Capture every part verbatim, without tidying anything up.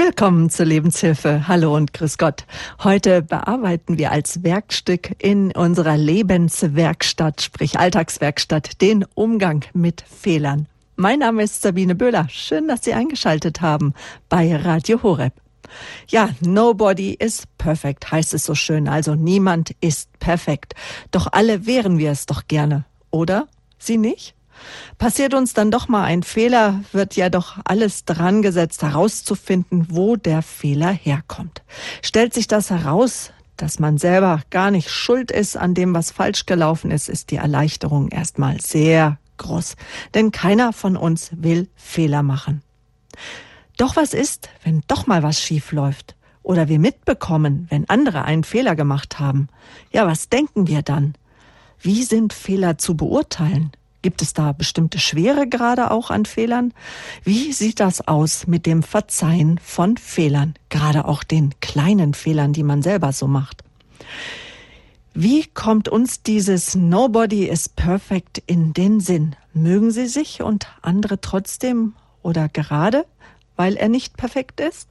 Willkommen zur Lebenshilfe. Hallo und grüß Gott. Heute bearbeiten wir als Werkstück in unserer Lebenswerkstatt, sprich Alltagswerkstatt, den Umgang mit Fehlern. Mein Name ist Sabine Böhler. Schön, dass Sie eingeschaltet haben bei Radio Horeb. Ja, nobody is perfect, heißt es so schön. Also niemand ist perfekt. Doch alle wären wir es doch gerne, oder? Sie nicht? Passiert uns dann doch mal ein Fehler, wird ja doch alles dran gesetzt, herauszufinden, wo der Fehler herkommt. Stellt sich das heraus, dass man selber gar nicht schuld ist an dem, was falsch gelaufen ist, ist die Erleichterung erstmal sehr groß. Denn keiner von uns will Fehler machen. Doch was ist, wenn doch mal was schief läuft? Oder wir mitbekommen, wenn andere einen Fehler gemacht haben? Ja, was denken wir dann? Wie sind Fehler zu beurteilen? Gibt es da bestimmte Schweregrade auch an Fehlern? Wie sieht das aus mit dem Verzeihen von Fehlern? Gerade auch den kleinen Fehlern, die man selber so macht. Wie kommt uns dieses Nobody is perfect in den Sinn? Mögen Sie sich und andere trotzdem oder gerade, weil er nicht perfekt ist?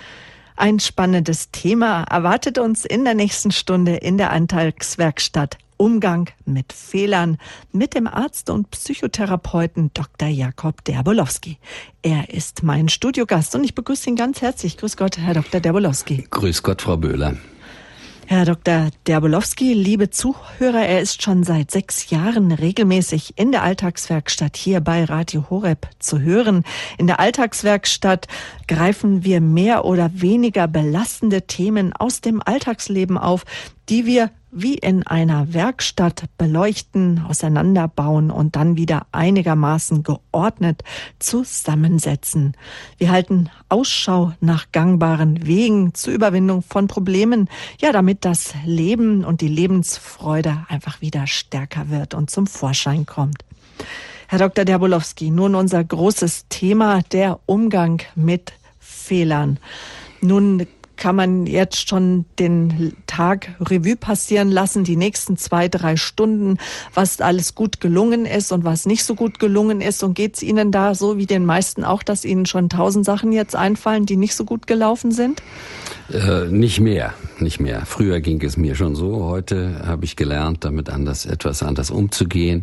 Ein spannendes Thema erwartet uns in der nächsten Stunde in der Alltagswerkstatt. Umgang mit Fehlern mit dem Arzt und Psychotherapeuten Doktor Jakob Derbolowski. Er ist mein Studiogast und ich begrüße ihn ganz herzlich. Grüß Gott, Herr Doktor Derbolowski. Grüß Gott, Frau Böhler. Herr Doktor Derbolowski, liebe Zuhörer, er ist schon seit sechs Jahren regelmäßig in der Alltagswerkstatt hier bei Radio Horeb zu hören. In der Alltagswerkstatt greifen wir mehr oder weniger belastende Themen aus dem Alltagsleben auf, die wir wie in einer Werkstatt beleuchten, auseinanderbauen und dann wieder einigermaßen geordnet zusammensetzen. Wir halten Ausschau nach gangbaren Wegen zur Überwindung von Problemen, ja, damit das Leben und die Lebensfreude einfach wieder stärker wird und zum Vorschein kommt. Herr Doktor Derbolowski, nun unser großes Thema, der Umgang mit Fehlern. Nun kann man jetzt schon den Tag Revue passieren lassen, die nächsten zwei, drei Stunden, was alles gut gelungen ist und was nicht so gut gelungen ist. Und geht es Ihnen da so wie den meisten auch, dass Ihnen schon tausend Sachen jetzt einfallen, die nicht so gut gelaufen sind? Äh, nicht mehr, nicht mehr. Früher ging es mir schon so. Heute habe ich gelernt, damit anders, etwas anders umzugehen.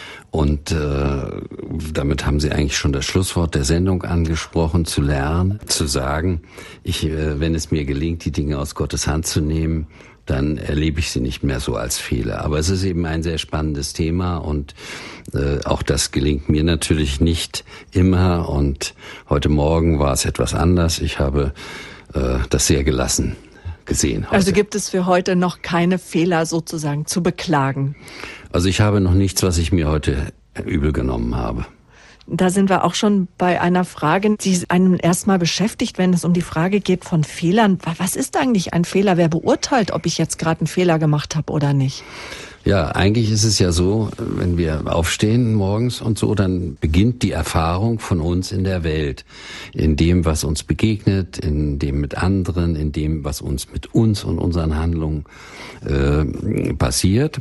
Und äh, damit haben Sie eigentlich schon das Schlusswort der Sendung angesprochen, zu lernen, zu sagen, ich, äh, wenn es mir gelingt, die Dinge aus Gottes Hand zu nehmen, dann erlebe ich sie nicht mehr so als Fehler. Aber es ist eben ein sehr spannendes Thema und äh, auch das gelingt mir natürlich nicht immer. Und heute Morgen war es etwas anders. Ich habe äh, das sehr gelassen gesehen heute. Also gibt es für heute noch keine Fehler sozusagen zu beklagen? Also ich habe noch nichts, was ich mir heute übel genommen habe. Da sind wir auch schon bei einer Frage, die einen erstmal beschäftigt, wenn es um die Frage geht von Fehlern. Was ist eigentlich ein Fehler? Wer beurteilt, ob ich jetzt gerade einen Fehler gemacht habe oder nicht? Ja, eigentlich ist es ja so, wenn wir aufstehen morgens und so, dann beginnt die Erfahrung von uns in der Welt. In dem, was uns begegnet, in dem mit anderen, in dem, was uns mit uns und unseren Handlungen äh, passiert.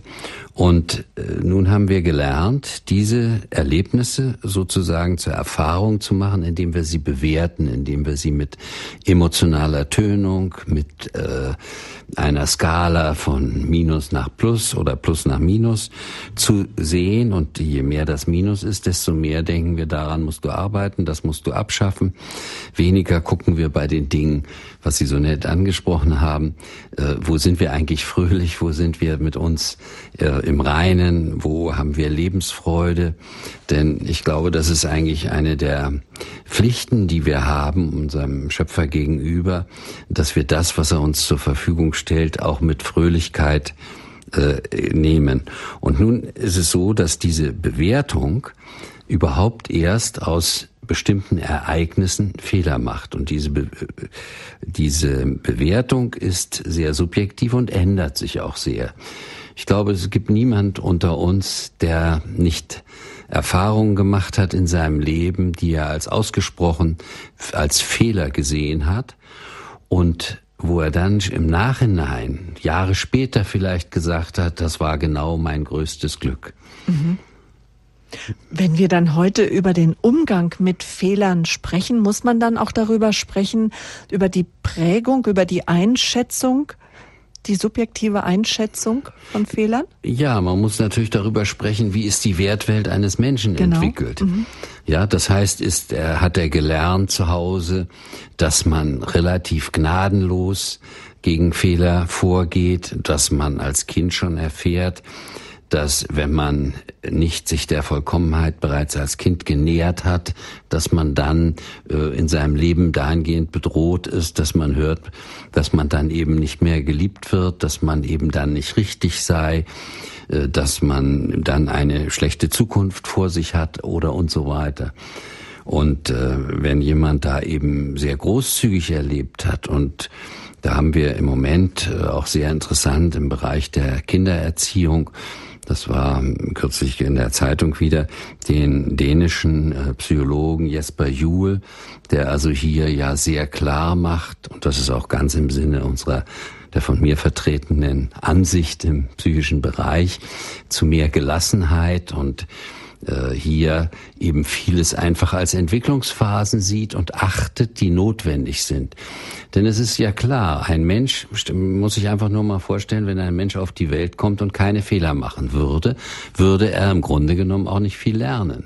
Und äh, nun haben wir gelernt, diese Erlebnisse sozusagen zur Erfahrung zu machen, indem wir sie bewerten, indem wir sie mit emotionaler Tönung, mit äh, einer Skala von Minus nach Plus oder Plus nach Minus zu sehen. Und je mehr das Minus ist, desto mehr denken wir, daran musst du arbeiten, das musst du abschaffen. Weniger gucken wir bei den Dingen, was Sie so nett angesprochen haben. Äh, wo sind wir eigentlich fröhlich? Wo sind wir mit uns äh, im Reinen? Wo haben wir Lebensfreude? Denn ich glaube, das ist eigentlich eine der Pflichten, die wir haben, unserem Schöpfer gegenüber, dass wir das, was er uns zur Verfügung stellt, auch mit Fröhlichkeit äh, nehmen. Und nun ist es so, dass diese Bewertung überhaupt erst aus bestimmten Ereignissen Fehler macht. Und diese, Be- diese Bewertung ist sehr subjektiv und ändert sich auch sehr. Ich glaube, es gibt niemand unter uns, der nicht Erfahrungen gemacht hat in seinem Leben, die er als ausgesprochen als Fehler gesehen hat und wo er dann im Nachhinein, Jahre später vielleicht gesagt hat, das war genau mein größtes Glück. Mhm. Wenn wir dann heute über den Umgang mit Fehlern sprechen, muss man dann auch darüber sprechen, über die Prägung, über die Einschätzung, die subjektive Einschätzung von Fehlern? Ja, man muss natürlich darüber sprechen, wie ist die Wertwelt eines Menschen genau. entwickelt. Mhm. Ja, das heißt, ist er, hat er gelernt zu Hause, dass man relativ gnadenlos gegen Fehler vorgeht, dass man als Kind schon erfährt, dass wenn man nicht sich der Vollkommenheit bereits als Kind genähert hat, dass man dann äh, in seinem Leben dahingehend bedroht ist, dass man hört, dass man dann eben nicht mehr geliebt wird, dass man eben dann nicht richtig sei, äh, dass man dann eine schlechte Zukunft vor sich hat oder und so weiter. Und äh, wenn jemand da eben sehr großzügig erlebt hat, und da haben wir im Moment äh, auch sehr interessant im Bereich der Kindererziehung, das war kürzlich in der Zeitung wieder, den dänischen äh, Psychologen Jesper Juul, der also hier ja sehr klar macht, und das ist auch ganz im Sinne unserer, der von mir vertretenen Ansicht im psychischen Bereich, zu mehr Gelassenheit und äh, hier eben vieles einfach als Entwicklungsphasen sieht und achtet, die notwendig sind. Denn es ist ja klar, ein Mensch, muss sich einfach nur mal vorstellen, wenn ein Mensch auf die Welt kommt und keine Fehler machen würde, würde er im Grunde genommen auch nicht viel lernen.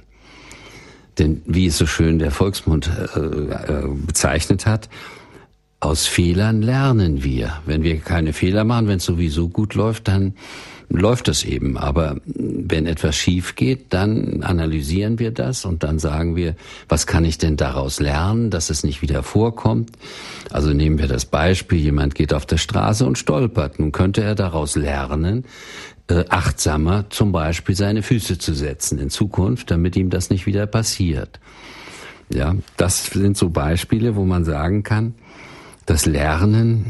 Denn wie es so schön der Volksmund äh, äh, bezeichnet hat, aus Fehlern lernen wir. Wenn wir keine Fehler machen, wenn es sowieso gut läuft, dann läuft das eben. Aber wenn etwas schief geht, dann analysieren wir das und dann sagen wir, was kann ich denn daraus lernen, dass es nicht wieder vorkommt? Also nehmen wir das Beispiel, jemand geht auf der Straße und stolpert. Nun könnte er daraus lernen, äh, achtsamer zum Beispiel seine Füße zu setzen in Zukunft, damit ihm das nicht wieder passiert. Ja, das sind so Beispiele, wo man sagen kann, das Lernen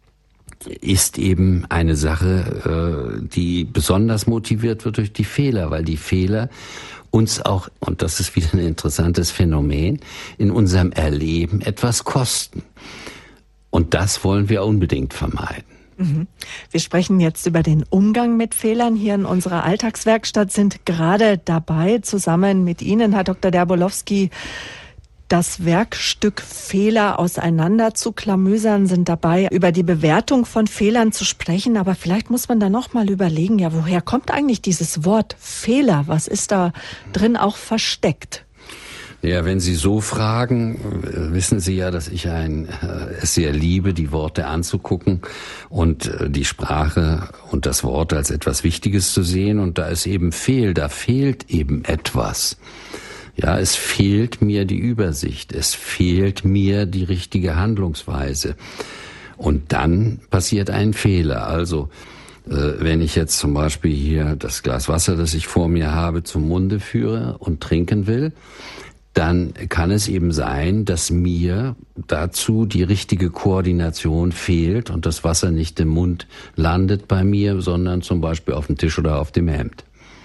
ist eben eine Sache, die besonders motiviert wird durch die Fehler, weil die Fehler uns auch, und das ist wieder ein interessantes Phänomen, in unserem Erleben etwas kosten. Und das wollen wir unbedingt vermeiden. Wir sprechen jetzt über den Umgang mit Fehlern. Hier in unserer Alltagswerkstatt sind gerade dabei, zusammen mit Ihnen, Herr Doktor Derbolowski, das Werkstück Fehler auseinander zu klamüsern, sind dabei, über die Bewertung von Fehlern zu sprechen. Aber vielleicht muss man da noch mal überlegen, ja, woher kommt eigentlich dieses Wort Fehler? Was ist da drin auch versteckt? Ja, wenn Sie so fragen, wissen Sie ja, dass ich ein, äh, es sehr liebe, die Worte anzugucken und äh, die Sprache und das Wort als etwas Wichtiges zu sehen. Und da ist eben Fehl, da fehlt eben etwas. Ja, es fehlt mir die Übersicht, es fehlt mir die richtige Handlungsweise. Und dann passiert ein Fehler. Also, äh, wenn ich jetzt zum Beispiel hier das Glas Wasser, das ich vor mir habe, zum Munde führe und trinken will, dann kann es eben sein, dass mir dazu die richtige Koordination fehlt und das Wasser nicht im Mund landet bei mir, sondern zum Beispiel auf dem Tisch oder auf dem Hemd.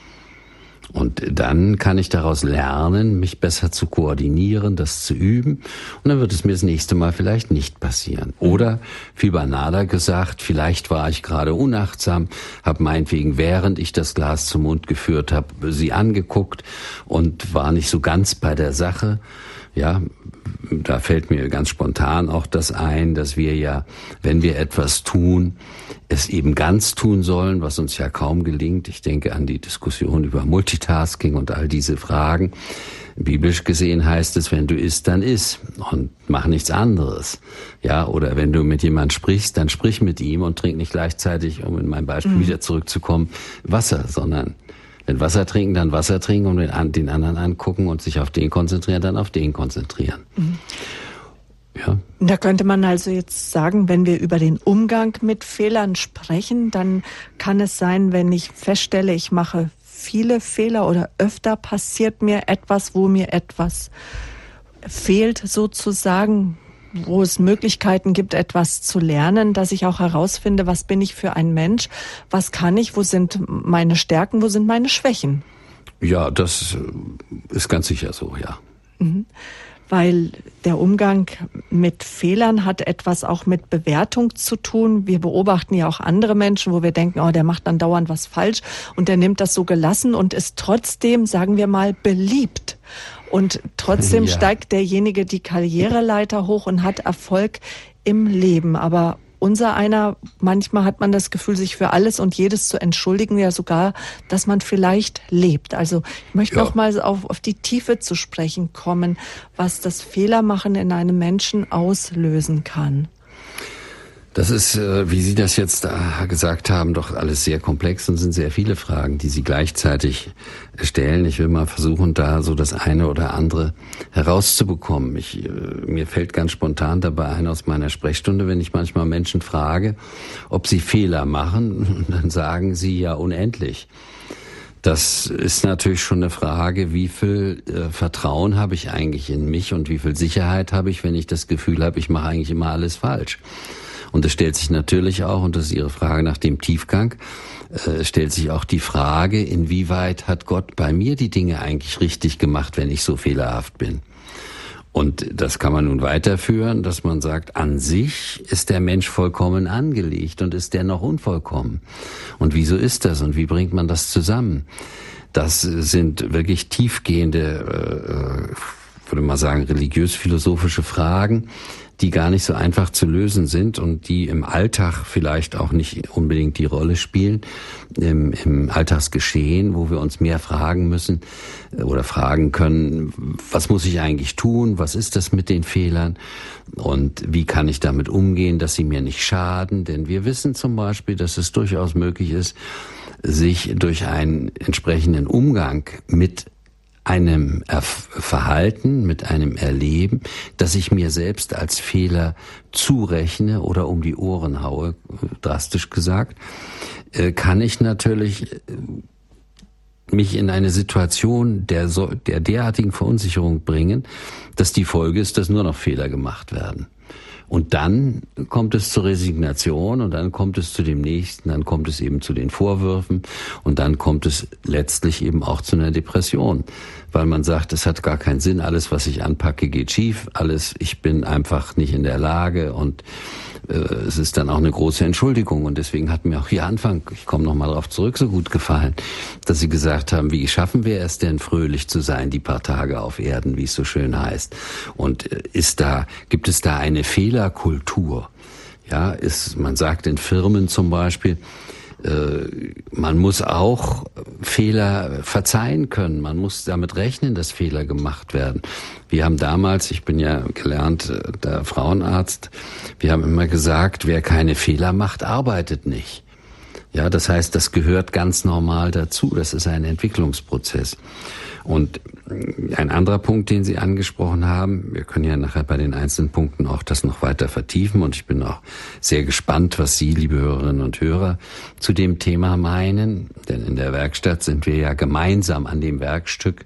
Und dann kann ich daraus lernen, mich besser zu koordinieren, das zu üben. Und dann wird es mir das nächste Mal vielleicht nicht passieren. Oder, viel banaler gesagt, vielleicht war ich gerade unachtsam, habe meinetwegen, während ich das Glas zum Mund geführt habe, sie angeguckt und war nicht so ganz bei der Sache. Ja, da fällt mir ganz spontan auch das ein, dass wir ja, wenn wir etwas tun, es eben ganz tun sollen, was uns ja kaum gelingt. Ich denke an die Diskussion über Multitasking und all diese Fragen. Biblisch gesehen heißt es, wenn du isst, dann iss und mach nichts anderes. Ja, oder wenn du mit jemand sprichst, dann sprich mit ihm und trink nicht gleichzeitig, um in mein Beispiel mhm. wieder zurückzukommen, Wasser, sondern wenn Wasser trinken, dann Wasser trinken und den, den anderen angucken und sich auf den konzentrieren, dann auf den konzentrieren. Mhm. Ja. Da könnte man also jetzt sagen, wenn wir über den Umgang mit Fehlern sprechen, dann kann es sein, wenn ich feststelle, ich mache viele Fehler oder öfter passiert mir etwas, wo mir etwas fehlt sozusagen, wo es Möglichkeiten gibt, etwas zu lernen, dass ich auch herausfinde, was bin ich für ein Mensch, was kann ich, wo sind meine Stärken, wo sind meine Schwächen. Ja, das ist ganz sicher so, ja. Mhm. weil der Umgang mit Fehlern hat etwas auch mit Bewertung zu tun. Wir beobachten ja auch andere Menschen, wo wir denken, oh, der macht dann dauernd was falsch und der nimmt das so gelassen und ist trotzdem, sagen wir mal, beliebt. Und trotzdem ja. steigt derjenige die Karriereleiter hoch und hat Erfolg im Leben. Aber unser einer, manchmal hat man das Gefühl, sich für alles und jedes zu entschuldigen, ja sogar, dass man vielleicht lebt. Also ich möchte ja. noch mal auf, auf die Tiefe zu sprechen kommen, was das Fehlermachen in einem Menschen auslösen kann. Das ist, wie Sie das jetzt gesagt haben, doch alles sehr komplex und sind sehr viele Fragen, die Sie gleichzeitig stellen. Ich will mal versuchen, da so das eine oder andere herauszubekommen. Ich, mir fällt ganz spontan dabei ein aus meiner Sprechstunde, wenn ich manchmal Menschen frage, ob sie Fehler machen, dann sagen sie ja unendlich. Das ist natürlich schon eine Frage, wie viel äh, Vertrauen habe ich eigentlich in mich und wie viel Sicherheit habe ich, wenn ich das Gefühl habe, ich mache eigentlich immer alles falsch. Und es stellt sich natürlich auch, und das ist Ihre Frage nach dem Tiefgang, äh, stellt sich auch die Frage, inwieweit hat Gott bei mir die Dinge eigentlich richtig gemacht, wenn ich so fehlerhaft bin. Und das kann man nun weiterführen, dass man sagt, an sich ist der Mensch vollkommen angelegt und ist der noch unvollkommen. Und wieso ist das und wie bringt man das zusammen? Das sind wirklich tiefgehende, äh, würde man sagen, religiös-philosophische Fragen, die gar nicht so einfach zu lösen sind und die im Alltag vielleicht auch nicht unbedingt die Rolle spielen, im, im Alltagsgeschehen, wo wir uns mehr fragen müssen oder fragen können, was muss ich eigentlich tun, was ist das mit den Fehlern und wie kann ich damit umgehen, dass sie mir nicht schaden, denn wir wissen zum Beispiel, dass es durchaus möglich ist, sich durch einen entsprechenden Umgang mit einem Verhalten, mit einem Erleben, das ich mir selbst als Fehler zurechne oder um die Ohren haue, drastisch gesagt, kann ich natürlich mich in eine Situation der, der derartigen Verunsicherung bringen, dass die Folge ist, dass nur noch Fehler gemacht werden. Und dann kommt es zur Resignation und dann kommt es zu dem Nächsten, dann kommt es eben zu den Vorwürfen und dann kommt es letztlich eben auch zu einer Depression, weil man sagt, es hat gar keinen Sinn, alles, was ich anpacke, geht schief, alles, ich bin einfach nicht in der Lage und äh, es ist dann auch eine große Entschuldigung und deswegen hat mir auch Ihr Anfang, ich komme nochmal darauf zurück, so gut gefallen, dass Sie gesagt haben, wie schaffen wir es denn, fröhlich zu sein, die paar Tage auf Erden, wie es so schön heißt. Und ist da, gibt es da eine Fehlerkultur? Ja, ist, man sagt in Firmen zum Beispiel, äh, man muss auch Fehler verzeihen können. Man muss damit rechnen, dass Fehler gemacht werden. Wir haben damals, ich bin ja gelernt, der Frauenarzt, wir haben immer gesagt, wer keine Fehler macht, arbeitet nicht. Ja, das heißt, das gehört ganz normal dazu. Das ist ein Entwicklungsprozess. Und ein anderer Punkt, den Sie angesprochen haben, wir können ja nachher bei den einzelnen Punkten auch das noch weiter vertiefen und ich bin auch sehr gespannt, was Sie, liebe Hörerinnen und Hörer, zu dem Thema meinen, denn in der Werkstatt sind wir ja gemeinsam an dem Werkstück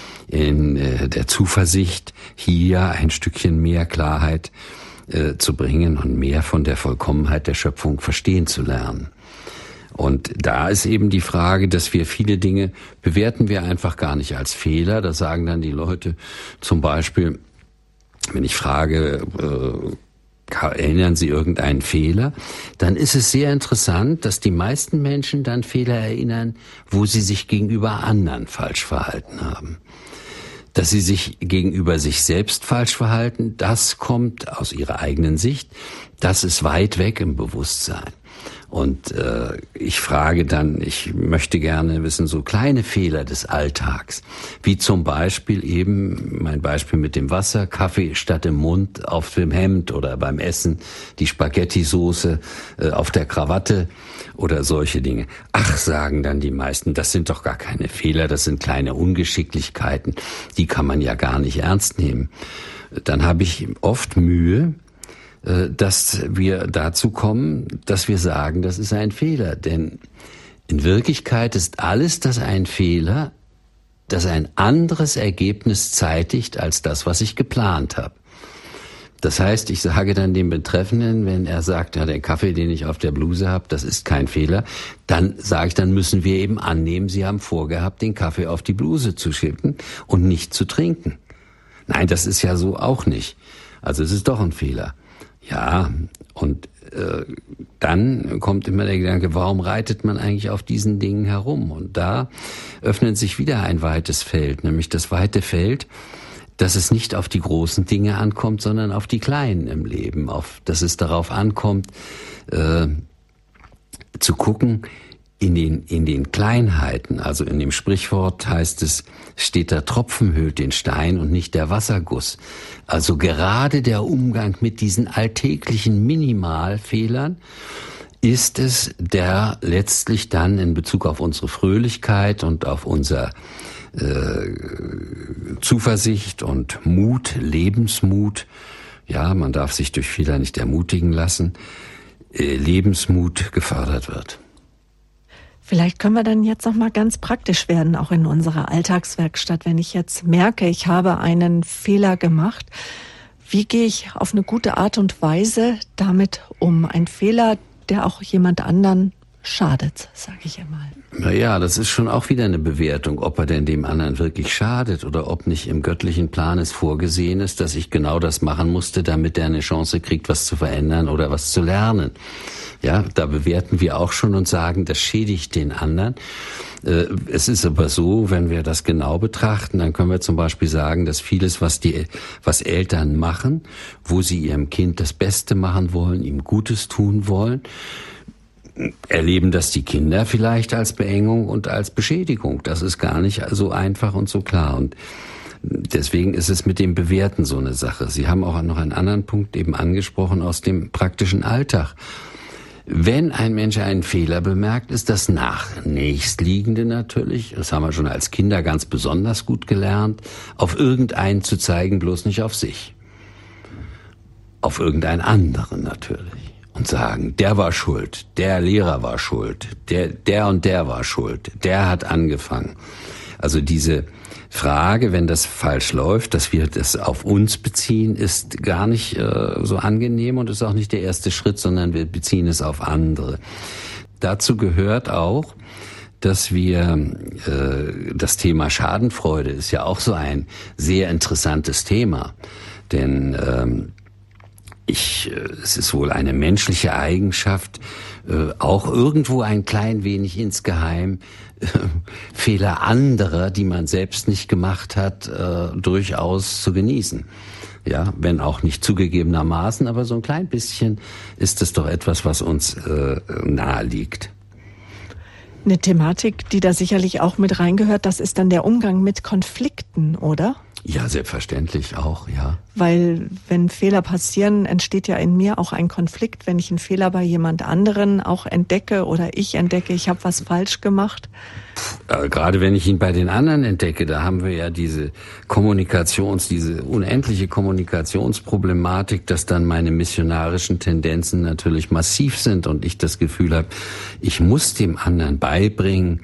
in äh, der Zuversicht, hier ein Stückchen mehr Klarheit äh, zu bringen und mehr von der Vollkommenheit der Schöpfung verstehen zu lernen. Und da ist eben die Frage, dass wir viele Dinge bewerten wir einfach gar nicht als Fehler. Da sagen dann die Leute zum Beispiel, wenn ich frage, äh, erinnern Sie irgendeinen Fehler, dann ist es sehr interessant, dass die meisten Menschen dann Fehler erinnern, wo sie sich gegenüber anderen falsch verhalten haben. Dass sie sich gegenüber sich selbst falsch verhalten, das kommt aus ihrer eigenen Sicht, das ist weit weg im Bewusstsein. Und äh, ich frage dann, ich möchte gerne wissen, so kleine Fehler des Alltags, wie zum Beispiel eben mein Beispiel mit dem Wasser, Kaffee statt im Mund auf dem Hemd oder beim Essen, die Spaghetti-Soße äh, auf der Krawatte oder solche Dinge. Ach, sagen dann die meisten, das sind doch gar keine Fehler, das sind kleine Ungeschicklichkeiten, die kann man ja gar nicht ernst nehmen. Dann habe ich oft Mühe, dass wir dazu kommen, dass wir sagen, das ist ein Fehler. Denn in Wirklichkeit ist alles das ein Fehler, das ein anderes Ergebnis zeitigt als das, was ich geplant habe. Das heißt, ich sage dann dem Betreffenden, wenn er sagt, ja, der Kaffee, den ich auf der Bluse habe, das ist kein Fehler, dann sage ich, dann müssen wir eben annehmen, Sie haben vorgehabt, den Kaffee auf die Bluse zu schippen und nicht zu trinken. Nein, das ist ja so auch nicht. Also es ist doch ein Fehler. Ja, und äh, dann kommt immer der Gedanke, warum reitet man eigentlich auf diesen Dingen herum? Und da öffnet sich wieder ein weites Feld, nämlich das weite Feld, dass es nicht auf die großen Dinge ankommt, sondern auf die kleinen im Leben, auf, dass es darauf ankommt, äh, zu gucken, in den, in den Kleinheiten, also in dem Sprichwort heißt es, steht der Tropfen höhlt den Stein und nicht der Wasserguss. Also gerade der Umgang mit diesen alltäglichen Minimalfehlern ist es, der letztlich dann in Bezug auf unsere Fröhlichkeit und auf unser äh, Zuversicht und Mut, Lebensmut, ja, man darf sich durch Fehler nicht ermutigen lassen, äh, Lebensmut gefördert wird. Vielleicht können wir dann jetzt noch mal ganz praktisch werden, auch in unserer Alltagswerkstatt. Wenn ich jetzt merke, ich habe einen Fehler gemacht, wie gehe ich auf eine gute Art und Weise damit um? Ein Fehler, der auch jemand anderen schadet, sage ich einmal. Naja, das ist schon auch wieder eine Bewertung, ob er denn dem anderen wirklich schadet oder ob nicht im göttlichen Plan es vorgesehen ist, dass ich genau das machen musste, damit er eine Chance kriegt, was zu verändern oder was zu lernen. Ja, da bewerten wir auch schon und sagen, das schädigt den anderen. Es ist aber so, wenn wir das genau betrachten, dann können wir zum Beispiel sagen, dass vieles, was die, was Eltern machen, wo sie ihrem Kind das Beste machen wollen, ihm Gutes tun wollen, erleben das die Kinder vielleicht als Beengung und als Beschädigung. Das ist gar nicht so einfach und so klar. Und deswegen ist es mit dem Bewerten so eine Sache. Sie haben auch noch einen anderen Punkt eben angesprochen aus dem praktischen Alltag. Wenn ein Mensch einen Fehler bemerkt, ist das Nächstliegende natürlich, das haben wir schon als Kinder ganz besonders gut gelernt, auf irgendeinen zu zeigen, bloß nicht auf sich. Auf irgendeinen anderen natürlich. Und sagen, der war schuld, der Lehrer war schuld, der, der und der war schuld, der hat angefangen. Also diese Frage, wenn das falsch läuft, dass wir das auf uns beziehen, ist gar nicht äh, so angenehm und ist auch nicht der erste Schritt, sondern wir beziehen es auf andere. Dazu gehört auch, dass wir, äh, das Thema Schadenfreude ist ja auch so ein sehr interessantes Thema, denn ähm, ich, es ist wohl eine menschliche Eigenschaft, äh, auch irgendwo ein klein wenig insgeheim äh, Fehler anderer, die man selbst nicht gemacht hat, äh, durchaus zu genießen. Ja, wenn auch nicht zugegebenermaßen, aber so ein klein bisschen ist es doch etwas, was uns äh, nahe liegt. Eine Thematik, die da sicherlich auch mit reingehört, das ist dann der Umgang mit Konflikten, oder? Ja, selbstverständlich auch, ja. Weil wenn Fehler passieren, entsteht ja in mir auch ein Konflikt, wenn ich einen Fehler bei jemand anderen auch entdecke oder ich entdecke, ich habe was falsch gemacht. Aber gerade wenn ich ihn bei den anderen entdecke, da haben wir ja diese Kommunikations, diese unendliche Kommunikationsproblematik, dass dann meine missionarischen Tendenzen natürlich massiv sind und ich das Gefühl habe, ich muss dem anderen beibringen,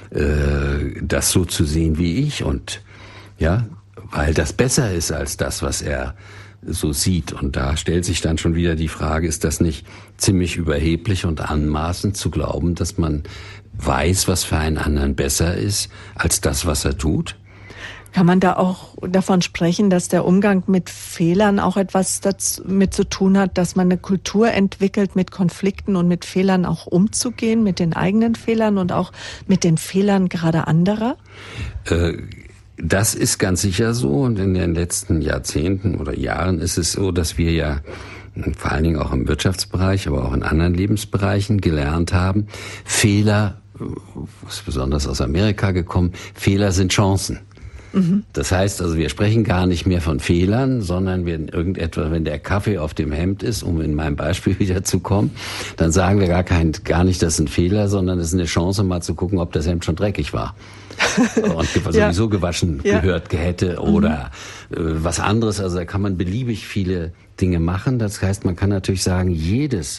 äh, das so zu sehen wie ich und ja, weil das besser ist als das, was er so sieht. Und da stellt sich dann schon wieder die Frage, ist das nicht ziemlich überheblich und anmaßend zu glauben, dass man weiß, was für einen anderen besser ist, als das, was er tut? Kann man da auch davon sprechen, dass der Umgang mit Fehlern auch etwas damit zu tun hat, dass man eine Kultur entwickelt, mit Konflikten und mit Fehlern auch umzugehen, mit den eigenen Fehlern und auch mit den Fehlern gerade anderer? Äh, Das ist ganz sicher so und in den letzten Jahrzehnten oder Jahren ist es so, dass wir ja vor allen Dingen auch im Wirtschaftsbereich, aber auch in anderen Lebensbereichen gelernt haben, Fehler, das ist besonders aus Amerika gekommen, Fehler sind Chancen. Mhm. Das heißt also, wir sprechen gar nicht mehr von Fehlern, sondern wenn irgendetwas, wenn der Kaffee auf dem Hemd ist, um in meinem Beispiel wieder zu kommen, dann sagen wir gar kein, gar nicht, das ist ein Fehler, sondern das ist eine Chance, mal zu gucken, ob das Hemd schon dreckig war. Und sowieso ja. gewaschen ja. gehört hätte oder mhm. äh, was anderes. Also da kann man beliebig viele Dinge machen. Das heißt, man kann natürlich sagen, jedes,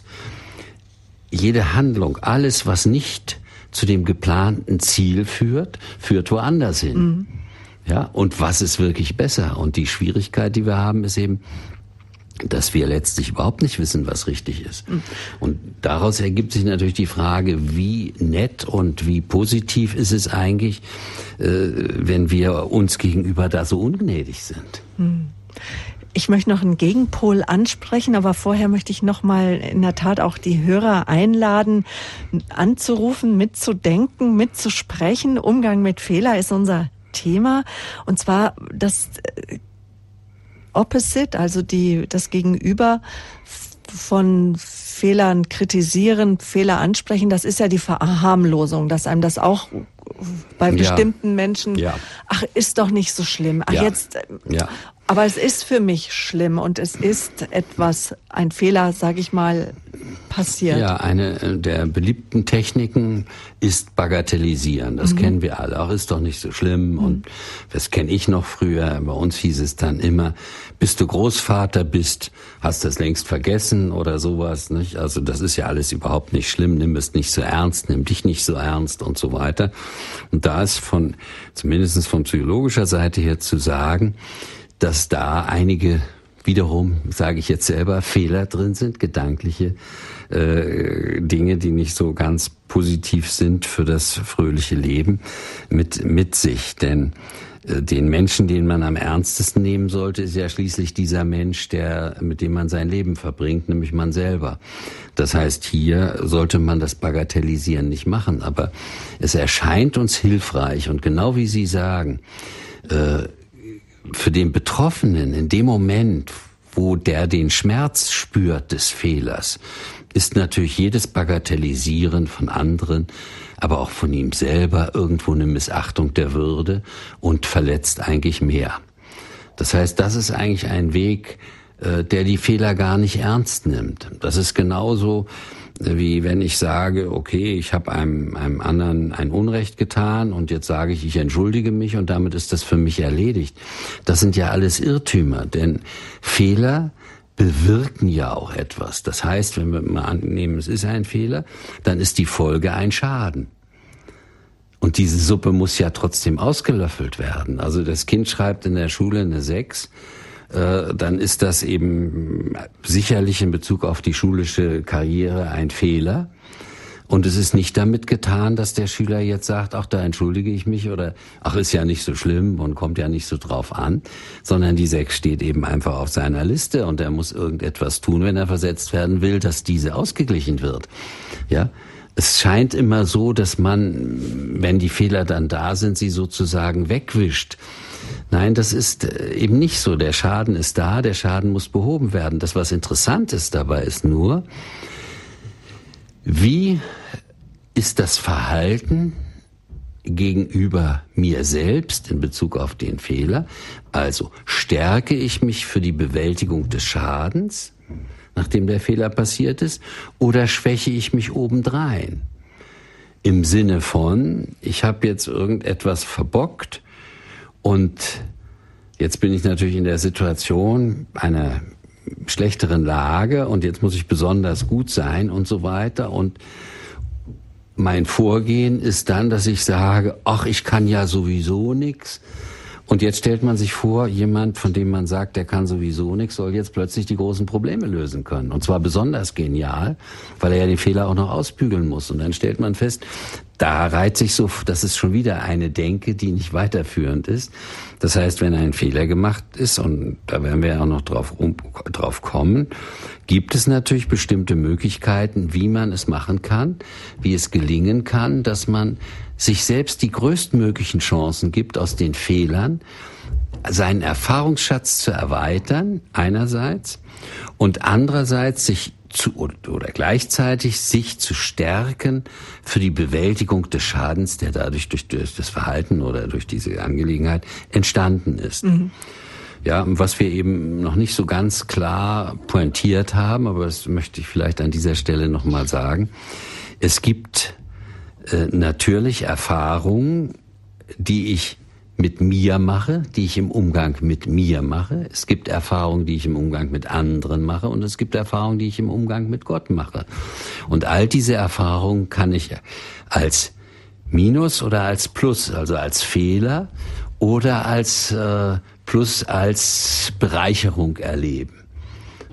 jede Handlung, alles, was nicht zu dem geplanten Ziel führt, führt woanders hin. Mhm. Ja, und was ist wirklich besser? Und die Schwierigkeit, die wir haben, ist eben, dass wir letztlich überhaupt nicht wissen, was richtig ist. Und daraus ergibt sich natürlich die Frage, wie nett und wie positiv ist es eigentlich, äh, wenn wir uns gegenüber da so ungnädig sind. Ich möchte noch einen Gegenpol ansprechen, aber vorher möchte ich noch mal in der Tat auch die Hörer einladen, anzurufen, mitzudenken, mitzusprechen. Umgang mit Fehler ist unser Thema. Und zwar das Opposite, also die, das Gegenüber von Fehlern kritisieren, Fehler ansprechen, das ist ja die Verharmlosung, dass einem das auch bei bestimmten ja. Menschen, ja. ach, ist doch nicht so schlimm. Ach, ja. jetzt, ja. aber es ist für mich schlimm und es ist etwas, ein Fehler, sage ich mal, passiert. Ja, eine der beliebten Techniken ist Bagatellisieren. Das mhm. kennen wir alle. Auch ist doch nicht so schlimm. Mhm. Und das kenne ich noch früher. Bei uns hieß es dann immer, bis du Großvater bist, hast das längst vergessen oder sowas, nicht? Also das ist ja alles überhaupt nicht schlimm. Nimm es nicht so ernst, nimm dich nicht so ernst und so weiter. Und da ist von, zumindest von psychologischer Seite her zu sagen, dass da einige wiederum, sage ich jetzt selber, Fehler drin sind, gedankliche äh, Dinge, die nicht so ganz positiv sind für das fröhliche Leben mit mit sich. Denn äh, den Menschen, den man am ernstesten nehmen sollte, ist ja schließlich dieser Mensch, der mit dem man sein Leben verbringt, nämlich man selber. Das heißt, hier sollte man das Bagatellisieren nicht machen, aber es erscheint uns hilfreich und genau wie Sie sagen, äh, für den Betroffenen in dem Moment, wo der den Schmerz spürt des Fehlers, ist natürlich jedes Bagatellisieren von anderen, aber auch von ihm selber irgendwo eine Missachtung der Würde und verletzt eigentlich mehr. Das heißt, das ist eigentlich ein Weg, der die Fehler gar nicht ernst nimmt. Das ist genauso wie wenn ich sage, okay, ich habe einem, einem anderen ein Unrecht getan und jetzt sage ich, ich entschuldige mich und damit ist das für mich erledigt. Das sind ja alles Irrtümer, denn Fehler bewirken ja auch etwas. Das heißt, wenn wir mal annehmen, es ist ein Fehler, dann ist die Folge ein Schaden. Und diese Suppe muss ja trotzdem ausgelöffelt werden. Also das Kind schreibt in der Schule eine sechs, dann ist das eben sicherlich in Bezug auf die schulische Karriere ein Fehler. Und es ist nicht damit getan, dass der Schüler jetzt sagt, ach, da entschuldige ich mich oder ach, ist ja nicht so schlimm und kommt ja nicht so drauf an, sondern die sechs steht eben einfach auf seiner Liste und er muss irgendetwas tun, wenn er versetzt werden will, dass diese ausgeglichen wird. Ja. Es scheint immer so, dass man, wenn die Fehler dann da sind, sie sozusagen wegwischt. Nein, das ist eben nicht so. Der Schaden ist da, der Schaden muss behoben werden. Das, was interessant ist dabei, ist nur, wie ist das Verhalten gegenüber mir selbst in Bezug auf den Fehler? Also stärke ich mich für die Bewältigung des Schadens, nachdem der Fehler passiert ist, oder schwäche ich mich obendrein? Im Sinne von, ich habe jetzt irgendetwas verbockt und jetzt bin ich natürlich in der Situation einer schlechteren Lage und jetzt muss ich besonders gut sein und so weiter. Und mein Vorgehen ist dann, dass ich sage, ach, ich kann ja sowieso nichts. Und jetzt stellt man sich vor, jemand, von dem man sagt, der kann sowieso nichts, soll jetzt plötzlich die großen Probleme lösen können. Und zwar besonders genial, weil er ja den Fehler auch noch ausbügeln muss. Und dann stellt man fest, da reiht sich so, das ist schon wieder eine Denke, die nicht weiterführend ist. Das heißt, wenn ein Fehler gemacht ist, und da werden wir ja auch noch drauf, um, drauf kommen, gibt es natürlich bestimmte Möglichkeiten, wie man es machen kann, wie es gelingen kann, dass man sich selbst die größtmöglichen Chancen gibt, aus den Fehlern seinen Erfahrungsschatz zu erweitern, einerseits, und andererseits sich zu, oder gleichzeitig sich zu stärken für die Bewältigung des Schadens, der dadurch durch, durch das Verhalten oder durch diese Angelegenheit entstanden ist. Mhm. Ja, was wir eben noch nicht so ganz klar pointiert haben, aber das möchte ich vielleicht an dieser Stelle nochmal sagen. Es gibt äh, natürlich Erfahrungen, die ich mit mir mache, die ich im Umgang mit mir mache. Es gibt Erfahrungen, die ich im Umgang mit anderen mache und es gibt Erfahrungen, die ich im Umgang mit Gott mache. Und all diese Erfahrungen kann ich als Minus oder als Plus, also als Fehler oder als äh, Plus als Bereicherung erleben.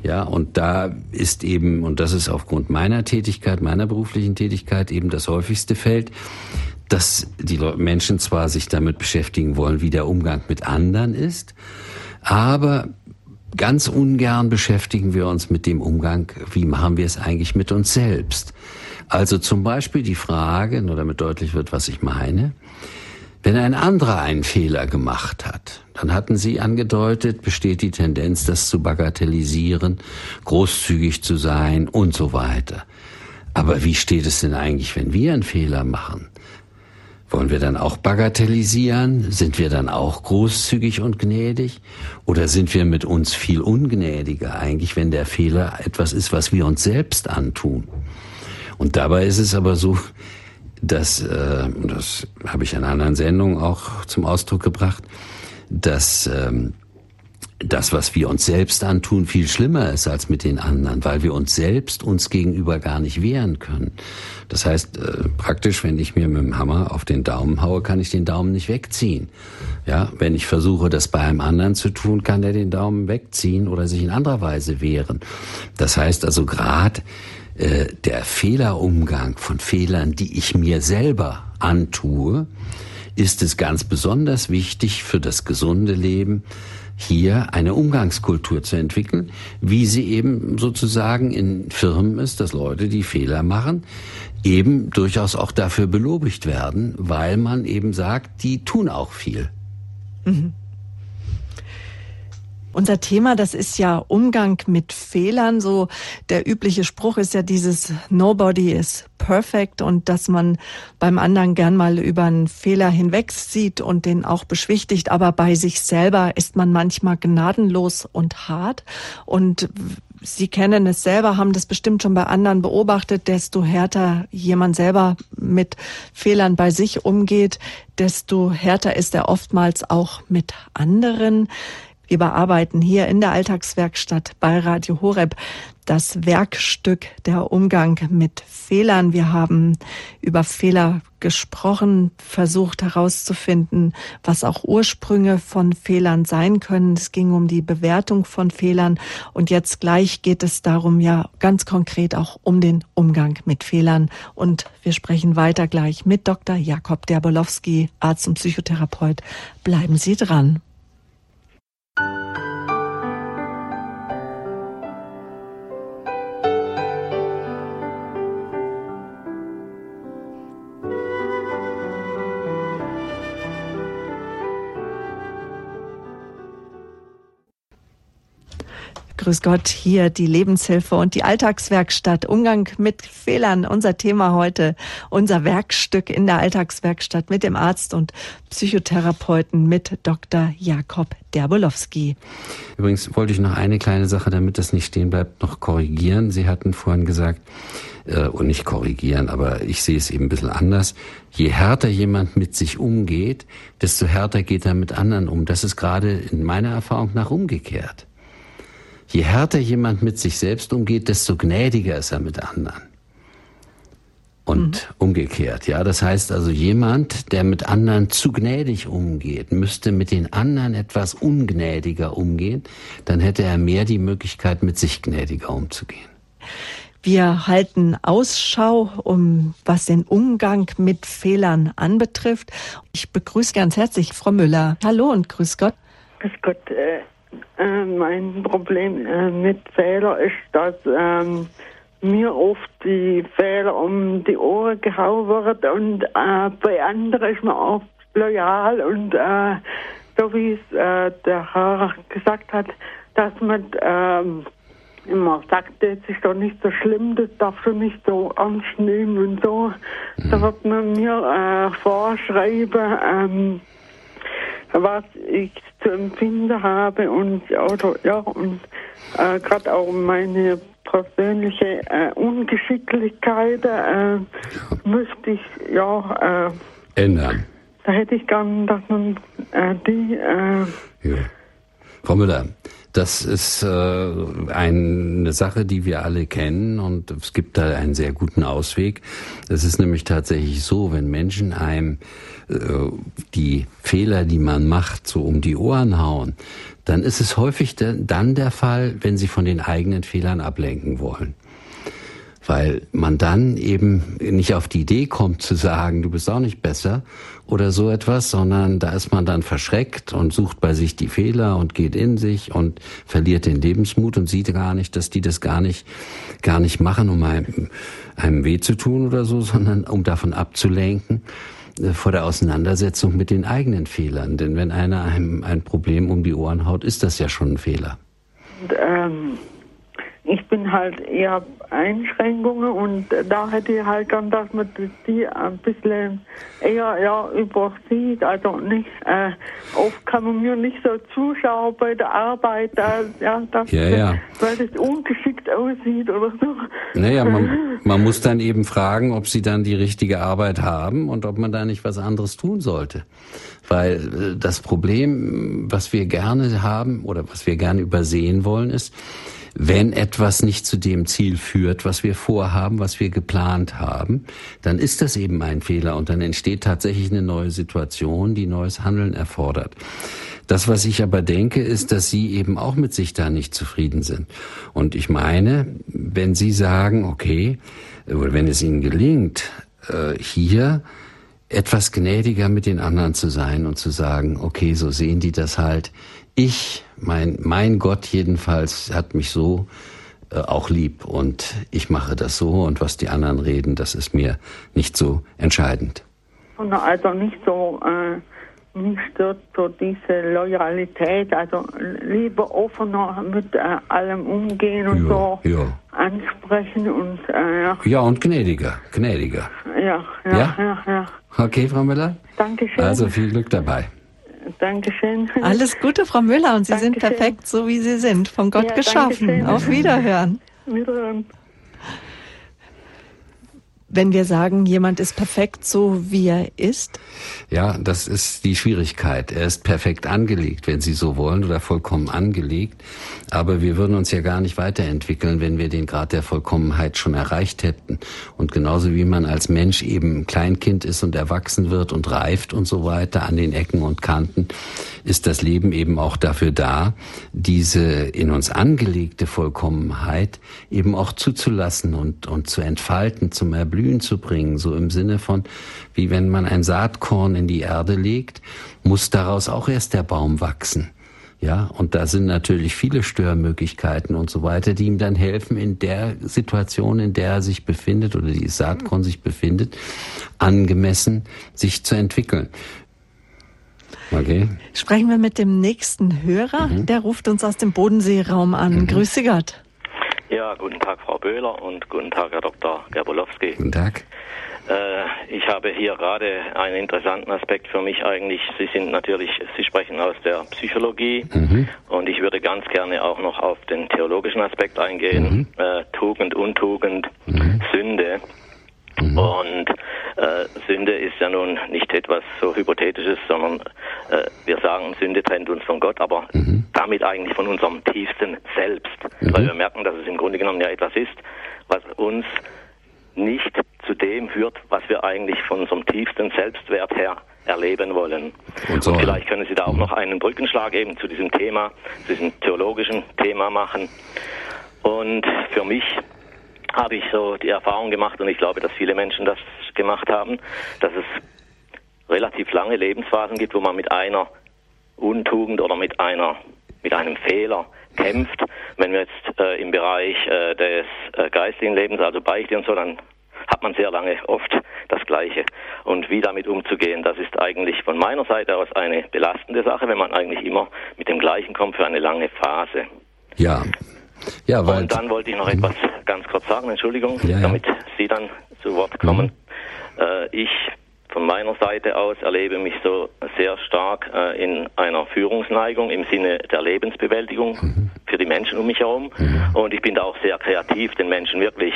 Ja, und da ist eben, und das ist aufgrund meiner Tätigkeit, meiner beruflichen Tätigkeit eben das häufigste Feld, dass die Menschen zwar sich damit beschäftigen wollen, wie der Umgang mit anderen ist, aber ganz ungern beschäftigen wir uns mit dem Umgang, wie machen wir es eigentlich mit uns selbst. Also zum Beispiel die Frage, nur damit deutlich wird, was ich meine, wenn ein anderer einen Fehler gemacht hat, dann hatten Sie angedeutet, besteht die Tendenz, das zu bagatellisieren, großzügig zu sein und so weiter. Aber wie steht es denn eigentlich, wenn wir einen Fehler machen? Wollen wir dann auch bagatellisieren? Sind wir dann auch großzügig und gnädig? Oder sind wir mit uns viel ungnädiger eigentlich, wenn der Fehler etwas ist, was wir uns selbst antun? Und dabei ist es aber so, dass, äh, das habe ich in einer anderen Sendung auch zum Ausdruck gebracht, dass ähm, das, was wir uns selbst antun, viel schlimmer ist als mit den anderen, weil wir uns selbst uns gegenüber gar nicht wehren können. Das heißt, äh, praktisch, wenn ich mir mit dem Hammer auf den Daumen haue, kann ich den Daumen nicht wegziehen. Ja, wenn ich versuche, das bei einem anderen zu tun, kann der den Daumen wegziehen oder sich in anderer Weise wehren. Das heißt also gerade äh, der Fehlerumgang von Fehlern, die ich mir selber antue, ist es ganz besonders wichtig für das gesunde Leben, hier eine Umgangskultur zu entwickeln, wie sie eben sozusagen in Firmen ist, dass Leute, die Fehler machen, eben durchaus auch dafür belobigt werden, weil man eben sagt, die tun auch viel. Mhm. Unser Thema, das ist ja Umgang mit Fehlern. So der übliche Spruch ist ja dieses Nobody is perfect und dass man beim anderen gern mal über einen Fehler hinweg sieht und den auch beschwichtigt. Aber bei sich selber ist man manchmal gnadenlos und hart. Und Sie kennen es selber, haben das bestimmt schon bei anderen beobachtet, desto härter jemand selber mit Fehlern bei sich umgeht, desto härter ist er oftmals auch mit anderen. Wir bearbeiten hier in der Alltagswerkstatt bei Radio Horeb das Werkstück der Umgang mit Fehlern. Wir haben über Fehler gesprochen, versucht herauszufinden, was auch Ursprünge von Fehlern sein können. Es ging um die Bewertung von Fehlern und jetzt gleich geht es darum, ja ganz konkret auch um den Umgang mit Fehlern. Und wir sprechen weiter gleich mit Doktor Jakob Derbolowski, Arzt und Psychotherapeut. Bleiben Sie dran. Grüß Gott, hier die Lebenshilfe und die Alltagswerkstatt. Umgang mit Fehlern, unser Thema heute, unser Werkstück in der Alltagswerkstatt mit dem Arzt und Psychotherapeuten mit Doktor Jakob Derbolowski. Übrigens wollte ich noch eine kleine Sache, damit das nicht stehen bleibt, noch korrigieren. Sie hatten vorhin gesagt, äh, und nicht korrigieren, aber ich sehe es eben ein bisschen anders. Je härter jemand mit sich umgeht, desto härter geht er mit anderen um. Das ist gerade in meiner Erfahrung nach umgekehrt. Je härter jemand mit sich selbst umgeht, desto gnädiger ist er mit anderen. Und mhm. umgekehrt, ja. Das heißt also, jemand, der mit anderen zu gnädig umgeht, müsste mit den anderen etwas ungnädiger umgehen. Dann hätte er mehr die Möglichkeit, mit sich gnädiger umzugehen. Wir halten Ausschau, um was den Umgang mit Fehlern anbetrifft. Ich begrüße ganz herzlich Frau Müller. Hallo und grüß Gott. Grüß Gott. Äh Äh, mein Problem äh, mit Fehlern ist, dass ähm, mir oft die Fehler um die Ohren gehauen werden und äh, bei anderen ist man oft loyal und äh, so wie es äh, der Herr gesagt hat, dass man ähm, immer sagt, das ist doch nicht so schlimm, das darfst du nicht so ernst nehmen und so. Mhm. Da wird man mir äh, vorschreiben, ähm, was ich zu empfinden habe und oder, ja und äh, gerade auch meine persönliche äh, Ungeschicklichkeit äh, müsste ich ja äh, ändern. Da hätte ich gern, dass man äh, die äh, ja. Frau Müller, das ist äh, eine Sache, die wir alle kennen und es gibt da einen sehr guten Ausweg. Es ist nämlich tatsächlich so, wenn Menschen einem äh, die Fehler, die man macht, so um die Ohren hauen, dann ist es häufig de- dann der Fall, wenn sie von den eigenen Fehlern ablenken wollen. Weil man dann eben nicht auf die Idee kommt zu sagen, du bist auch nicht besser oder so etwas, sondern da ist man dann verschreckt und sucht bei sich die Fehler und geht in sich und verliert den Lebensmut und sieht gar nicht, dass die das gar nicht, gar nicht machen, um einem, einem weh zu tun oder so, sondern um davon abzulenken äh, vor der Auseinandersetzung mit den eigenen Fehlern. Denn wenn einer einem ein Problem um die Ohren haut, ist das ja schon ein Fehler. Und, ähm ich bin halt eher Einschränkungen und da hätte ich halt gern, dass man die ein bisschen eher ja, übersieht. Also nicht, äh, oft kann man mir nicht so zuschauen bei der Arbeit, da, ja, dass, ja, ja. weil das ungeschickt aussieht oder so. Naja, man, man muss dann eben fragen, ob sie dann die richtige Arbeit haben und ob man da nicht was anderes tun sollte. Weil das Problem, was wir gerne haben oder was wir gerne übersehen wollen, ist, wenn etwas nicht zu dem Ziel führt, was wir vorhaben, was wir geplant haben, dann ist das eben ein Fehler und dann entsteht tatsächlich eine neue Situation, die neues Handeln erfordert. Das, was ich aber denke, ist, dass Sie eben auch mit sich da nicht zufrieden sind. Und ich meine, wenn Sie sagen, okay, oder wenn es Ihnen gelingt, hier etwas gnädiger mit den anderen zu sein und zu sagen, okay, so sehen die das halt. Ich, mein, mein Gott jedenfalls hat mich so äh, auch lieb und ich mache das so und was die anderen reden, das ist mir nicht so entscheidend. Also nicht so, äh, mich stört so diese Loyalität, also lieber offener mit äh, allem umgehen und ja, so ja. ansprechen und äh, ja. Ja, und gnädiger, gnädiger. Ja, ja, ja, ja. ja. Okay, Frau Müller? Dankeschön. Also viel Glück dabei. Dankeschön. Alles Gute, Frau Müller, und Sie Dankeschön. sind perfekt, so wie Sie sind, von Gott Ja, geschaffen. Dankeschön. Auf Wiederhören. Wiederhören. Wenn wir sagen, jemand ist perfekt, so wie er ist? Ja, das ist die Schwierigkeit. Er ist perfekt angelegt, wenn Sie so wollen, oder vollkommen angelegt. Aber wir würden uns ja gar nicht weiterentwickeln, wenn wir den Grad der Vollkommenheit schon erreicht hätten. Und genauso wie man als Mensch eben Kleinkind ist und erwachsen wird und reift und so weiter an den Ecken und Kanten, ist das Leben eben auch dafür da, diese in uns angelegte Vollkommenheit eben auch zuzulassen und, und zu entfalten, zum Erblühen zu bringen, so im Sinne von, wie wenn man ein Saatkorn in die Erde legt, muss daraus auch erst der Baum wachsen. Ja, und da sind natürlich viele Störmöglichkeiten und so weiter, die ihm dann helfen, in der Situation, in der er sich befindet oder die Saatkorn sich befindet, angemessen sich zu entwickeln. Okay. Sprechen wir mit dem nächsten Hörer, mhm. der ruft uns aus dem Bodenseeraum an. Mhm. Grüße Gott. Ja, guten Tag, Frau Böhler, und guten Tag, Herr Doktor Gerbolowski. Guten Tag. Äh, ich habe hier gerade einen interessanten Aspekt für mich eigentlich. Sie sind natürlich, Sie sprechen aus der Psychologie, mhm. und ich würde ganz gerne auch noch auf den theologischen Aspekt eingehen. Mhm. Äh, Tugend, Untugend, mhm. Sünde. Mhm. Und äh, Sünde ist ja nun nicht etwas so Hypothetisches, sondern äh, wir sagen, Sünde trennt uns von Gott, aber mhm. damit eigentlich von unserem tiefsten Selbst. Mhm. Weil wir merken, dass es im Grunde genommen ja etwas ist, was uns nicht zu dem führt, was wir eigentlich von unserem tiefsten Selbstwert her erleben wollen. Und, so. Und vielleicht können Sie da auch noch einen Brückenschlag eben zu diesem Thema, zu diesem theologischen Thema machen. Und für mich habe ich so die Erfahrung gemacht, und ich glaube, dass viele Menschen das gemacht haben, dass es relativ lange Lebensphasen gibt, wo man mit einer Untugend oder mit einer mit einem Fehler kämpft. Wenn wir jetzt äh, im Bereich äh, des äh, geistigen Lebens, also Beichte und so, dann hat man sehr lange oft das Gleiche. Und wie damit umzugehen, das ist eigentlich von meiner Seite aus eine belastende Sache, wenn man eigentlich immer mit dem Gleichen kommt für eine lange Phase. Ja. Ja, weil und dann wollte ich noch etwas ganz kurz sagen, Entschuldigung, ja, ja. damit Sie dann zu Wort kommen. Mhm. Äh, ich von meiner Seite aus erlebe mich so sehr stark äh, in einer Führungsneigung im Sinne der Lebensbewältigung mhm. für die Menschen um mich herum. Mhm. Und ich bin da auch sehr kreativ, den Menschen wirklich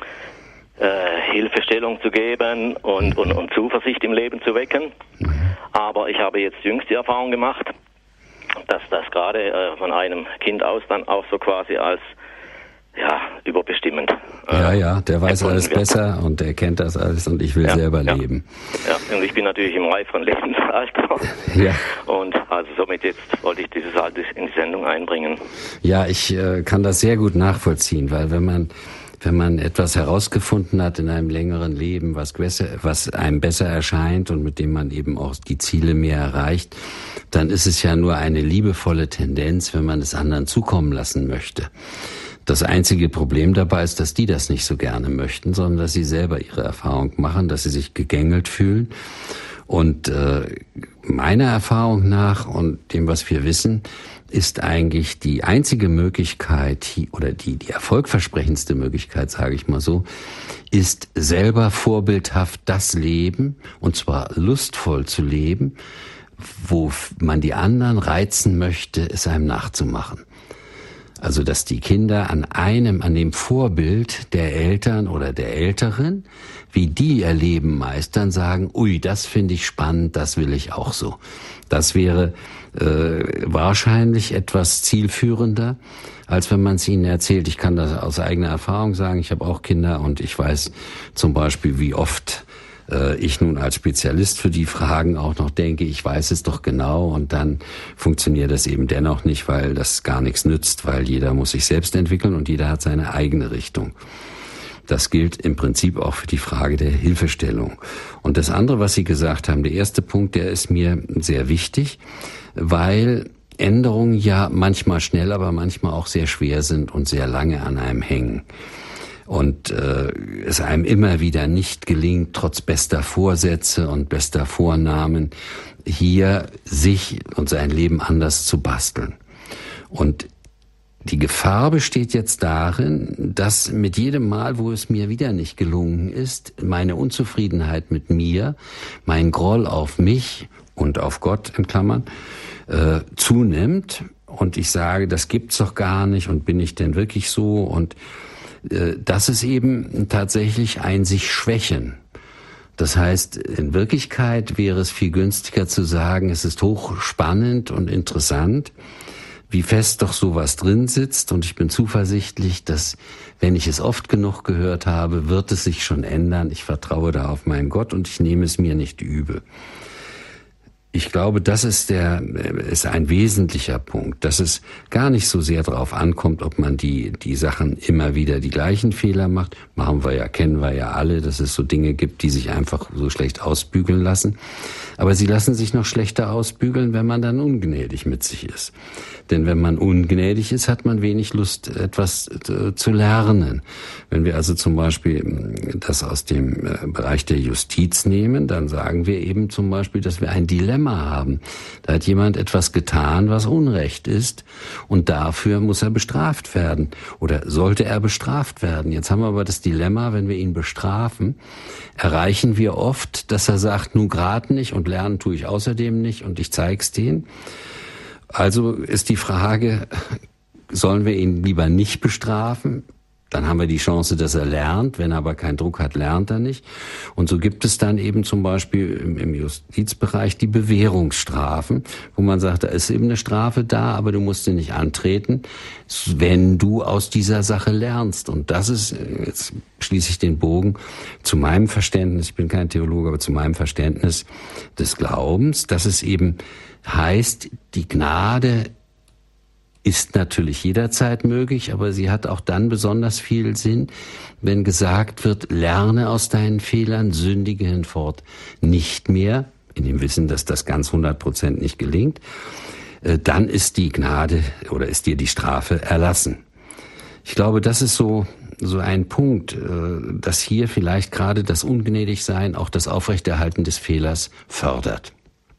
äh, Hilfestellung zu geben und, und, und Zuversicht im Leben zu wecken. Mhm. Aber ich habe jetzt jüngst die Erfahrung gemacht, dass das gerade äh, von einem Kind aus dann auch so quasi als ja, überbestimmend. Äh, ja, ja, der weiß alles wird. besser und der kennt das alles und ich will ja, selber ja. leben. Ja, und ich bin natürlich im reiferen Lebensalter. Ja. Und also somit jetzt wollte ich dieses halt in die Sendung einbringen. Ja, ich äh, kann das sehr gut nachvollziehen, weil wenn man wenn man etwas herausgefunden hat in einem längeren Leben, was besser, was einem besser erscheint und mit dem man eben auch die Ziele mehr erreicht, dann ist es ja nur eine liebevolle Tendenz, wenn man es anderen zukommen lassen möchte. Das einzige Problem dabei ist, dass die das nicht so gerne möchten, sondern dass sie selber ihre Erfahrung machen, dass sie sich gegängelt fühlen. Und äh, meiner Erfahrung nach und dem, was wir wissen, ist eigentlich die einzige Möglichkeit oder die die erfolgversprechendste Möglichkeit, sage ich mal so, ist selber vorbildhaft das Leben, und zwar lustvoll zu leben, wo man die anderen reizen möchte, es einem nachzumachen. Also, dass die Kinder an einem, an dem Vorbild der Eltern oder der Älteren, wie die ihr Leben meistern, sagen, ui, das finde ich spannend, das will ich auch so. Das wäre äh, wahrscheinlich etwas zielführender, als wenn man es ihnen erzählt. Ich kann das aus eigener Erfahrung sagen, ich habe auch Kinder und ich weiß zum Beispiel, wie oft äh, ich nun als Spezialist für die Fragen auch noch denke, ich weiß es doch genau, und dann funktioniert das eben dennoch nicht, weil das gar nichts nützt, weil jeder muss sich selbst entwickeln und jeder hat seine eigene Richtung. Das gilt im Prinzip auch für die Frage der Hilfestellung. Und das andere, was Sie gesagt haben, der erste Punkt, der ist mir sehr wichtig, weil Änderungen ja manchmal schnell, aber manchmal auch sehr schwer sind und sehr lange an einem hängen. Und äh, es einem immer wieder nicht gelingt, trotz bester Vorsätze und bester Vornahmen, hier sich und sein Leben anders zu basteln. Und die Gefahr besteht jetzt darin, dass mit jedem Mal, wo es mir wieder nicht gelungen ist, meine Unzufriedenheit mit mir, mein Groll auf mich und auf Gott in Klammern, äh, zunimmt und ich sage, das gibt's doch gar nicht und bin ich denn wirklich so? Und äh, das ist eben tatsächlich ein sich schwächen. Das heißt, in Wirklichkeit wäre es viel günstiger zu sagen, es ist hochspannend und interessant, wie fest doch sowas drin sitzt, und ich bin zuversichtlich, dass, wenn ich es oft genug gehört habe, wird es sich schon ändern. Ich vertraue da auf meinen Gott und ich nehme es mir nicht übel. Ich glaube, das ist der, ist ein wesentlicher Punkt, dass es gar nicht so sehr darauf ankommt, ob man die, die Sachen immer wieder die gleichen Fehler macht. Machen wir ja, kennen wir ja alle, dass es so Dinge gibt, die sich einfach so schlecht ausbügeln lassen. Aber sie lassen sich noch schlechter ausbügeln, wenn man dann ungnädig mit sich ist. Denn wenn man ungnädig ist, hat man wenig Lust, etwas zu lernen. Wenn wir also zum Beispiel das aus dem Bereich der Justiz nehmen, dann sagen wir eben zum Beispiel, dass wir ein Dilemma haben. Da hat jemand etwas getan, was Unrecht ist, und dafür muss er bestraft werden oder sollte er bestraft werden. Jetzt haben wir aber das Dilemma, wenn wir ihn bestrafen, erreichen wir oft, dass er sagt, nun gerade nicht und lernen tue ich außerdem nicht und ich zeig's denen. Also ist die Frage, sollen wir ihn lieber nicht bestrafen? Dann haben wir die Chance, dass er lernt. Wenn er aber keinen Druck hat, lernt er nicht. Und so gibt es dann eben zum Beispiel im, im Justizbereich die Bewährungsstrafen, wo man sagt, da ist eben eine Strafe da, aber du musst sie nicht antreten, wenn du aus dieser Sache lernst. Und das ist, jetzt schließe ich den Bogen, zu meinem Verständnis, ich bin kein Theologe, aber zu meinem Verständnis des Glaubens, dass es eben heißt, die Gnade ist natürlich jederzeit möglich, aber sie hat auch dann besonders viel Sinn, wenn gesagt wird, lerne aus deinen Fehlern, sündige hinfort nicht mehr, in dem Wissen, dass das ganz hundert Prozent nicht gelingt, dann ist die Gnade oder ist dir die Strafe erlassen. Ich glaube, das ist so so ein Punkt, dass hier vielleicht gerade das Ungnädigsein auch das Aufrechterhalten des Fehlers fördert.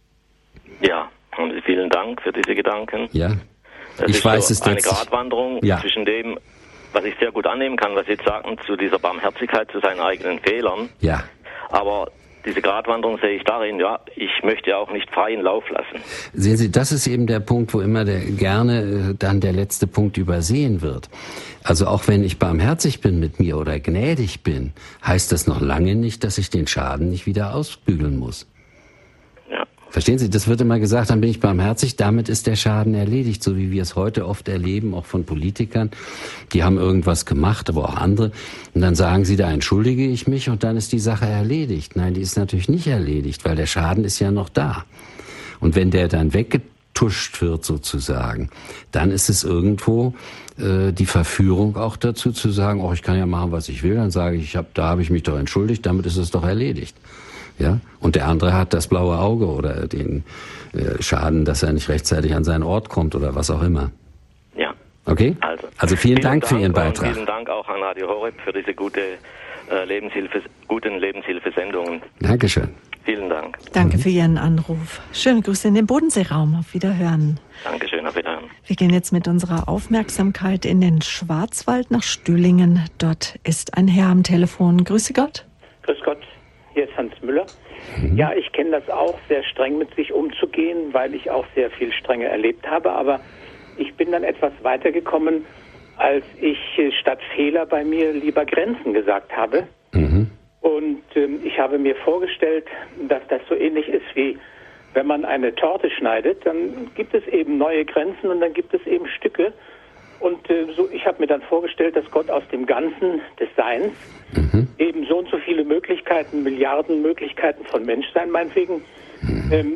Ja, und vielen Dank für diese Gedanken. Ja. Das ich ist weiß, so es eine letztlich Gratwanderung ja. zwischen dem, was ich sehr gut annehmen kann, was Sie jetzt sagten, zu dieser Barmherzigkeit, zu seinen eigenen Fehlern. Ja. Aber diese Gratwanderung sehe ich darin, ja, ich möchte auch nicht freien Lauf lassen. Sehen Sie, das ist eben der Punkt, wo immer der, gerne dann der letzte Punkt übersehen wird. Also auch wenn ich barmherzig bin mit mir oder gnädig bin, heißt das noch lange nicht, dass ich den Schaden nicht wieder ausbügeln muss. Ja, Verstehen Sie, das wird immer gesagt, dann bin ich barmherzig, damit ist der Schaden erledigt, so wie wir es heute oft erleben, auch von Politikern. Die haben irgendwas gemacht, aber auch andere. Und dann sagen sie, da entschuldige ich mich und dann ist die Sache erledigt. Nein, die ist natürlich nicht erledigt, weil der Schaden ist ja noch da. Und wenn der dann weggetuscht wird sozusagen, dann ist es irgendwo äh, die Verführung auch dazu zu sagen, oh, ich kann ja machen, was ich will. Dann sage ich, ich hab, da habe ich mich doch entschuldigt, damit ist es doch erledigt. Ja, und der andere hat das blaue Auge oder den äh, Schaden, dass er nicht rechtzeitig an seinen Ort kommt oder was auch immer. Ja. Okay? Also, also vielen, vielen Dank, Dank für Ihren Beitrag. Vielen Dank auch an Radio Horeb für diese gute, äh, Lebenshilfe, guten Lebenshilfesendungen. Dankeschön. Vielen Dank. Danke für Ihren Anruf. Schöne Grüße in den Bodenseeraum. Auf Wiederhören. Dankeschön, auf Wiederhören. Wir gehen jetzt mit unserer Aufmerksamkeit in den Schwarzwald nach Stühlingen. Dort ist ein Herr am Telefon. Grüße Gott. Grüß Gott. Hier ist Hans Müller. Mhm. Ja, ich kenne das auch, sehr streng mit sich umzugehen, weil ich auch sehr viel Strenge erlebt habe. Aber ich bin dann etwas weitergekommen, als ich statt Fehler bei mir lieber Grenzen gesagt habe. Mhm. Und ähm, ich habe mir vorgestellt, dass das so ähnlich ist wie, wenn man eine Torte schneidet, dann gibt es eben neue Grenzen und dann gibt es eben Stücke. Und äh, so, ich habe mir dann vorgestellt, dass Gott aus dem Ganzen des Seins mhm. eben so und so viele Möglichkeiten, Milliarden Möglichkeiten von Menschsein meinetwegen mhm. ähm,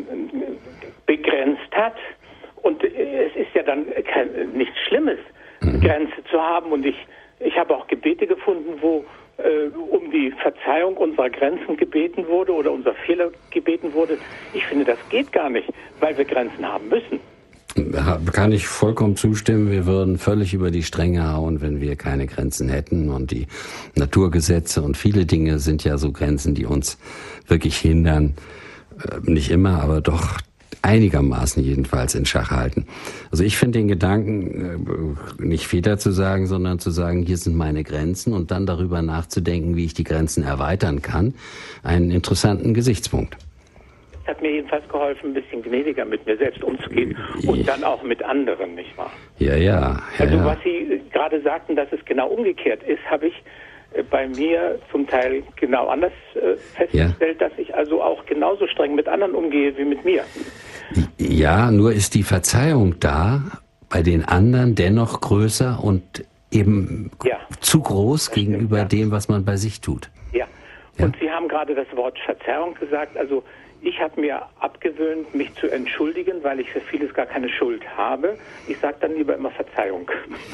begrenzt hat. Und äh, es ist ja dann kein, nichts Schlimmes, mhm. Grenze zu haben. Und ich, ich habe auch Gebete gefunden, wo äh, um die Verzeihung unserer Grenzen gebeten wurde oder unserer Fehler gebeten wurde. Ich finde, das geht gar nicht, weil wir Grenzen haben müssen. Kann ich vollkommen zustimmen. Wir würden völlig über die Stränge hauen, wenn wir keine Grenzen hätten. Und die Naturgesetze und viele Dinge sind ja so Grenzen, die uns wirklich hindern. Nicht immer, aber doch einigermaßen jedenfalls in Schach halten. Also ich finde den Gedanken, nicht Fehler zu sagen, sondern zu sagen, hier sind meine Grenzen und dann darüber nachzudenken, wie ich die Grenzen erweitern kann, einen interessanten Gesichtspunkt. Hat mir jedenfalls geholfen, ein bisschen gnädiger mit mir selbst umzugehen und dann auch mit anderen, nicht wahr? Ja, ja. ja also ja. was Sie gerade sagten, dass es genau umgekehrt ist, habe ich bei mir zum Teil genau anders äh, festgestellt, ja. dass ich also auch genauso streng mit anderen umgehe wie mit mir. Ja, nur ist die Verzeihung da, bei den anderen dennoch größer und eben ja. zu groß das gegenüber stimmt, ja. dem, was man bei sich tut. Ja, ja. Und Sie haben gerade das Wort Verzeihung gesagt, also ich habe mir abgewöhnt, mich zu entschuldigen, weil ich für vieles gar keine Schuld habe. Ich sage dann lieber immer Verzeihung.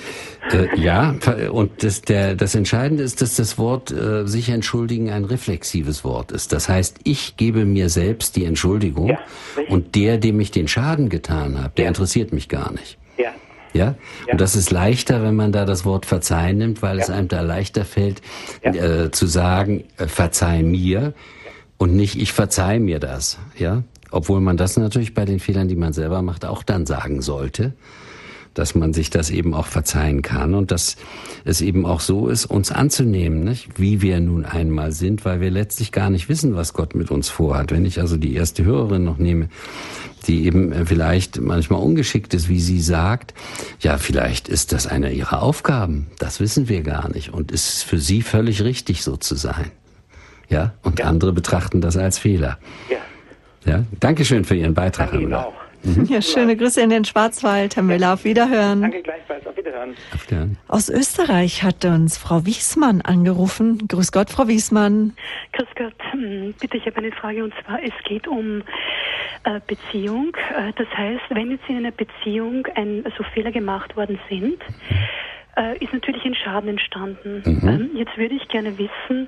Äh, ja, und das, der, das Entscheidende ist, dass das Wort äh, sich entschuldigen ein reflexives Wort ist. Das heißt, ich gebe mir selbst die Entschuldigung ja, und der, dem ich den Schaden getan habe, der ja. interessiert mich gar nicht. Ja. Ja? ja, und das ist leichter, wenn man da das Wort verzeihen nimmt, weil ja. es einem da leichter fällt, ja. äh, zu sagen, äh, verzeih mir. Und nicht, ich verzeih mir das, ja. Obwohl man das natürlich bei den Fehlern, die man selber macht, auch dann sagen sollte, dass man sich das eben auch verzeihen kann und dass es eben auch so ist, uns anzunehmen, nicht? Wie wir nun einmal sind, weil wir letztlich gar nicht wissen, was Gott mit uns vorhat. Wenn ich also die erste Hörerin noch nehme, die eben vielleicht manchmal ungeschickt ist, wie sie sagt, ja, vielleicht ist das eine ihrer Aufgaben. Das wissen wir gar nicht und ist für sie völlig richtig, so zu sein. Ja, und ja. andere betrachten das als Fehler. Ja. Ja, Dankeschön für Ihren Beitrag, Herr Müller. Mhm. Ja, schöne Grüße in den Schwarzwald, Herr Müller. Auf Wiederhören. Danke gleichfalls. Auf Wiederhören. Auf Wiederhören. Aus Österreich hat uns Frau Wiesmann angerufen. Grüß Gott, Frau Wiesmann. Grüß Gott. Bitte, ich habe eine Frage und zwar, es geht um äh, Beziehung. Äh, das heißt, wenn jetzt in einer Beziehung ein, so Fehler gemacht worden sind, äh, ist natürlich ein Schaden entstanden. Mhm. Ähm, jetzt würde ich gerne wissen,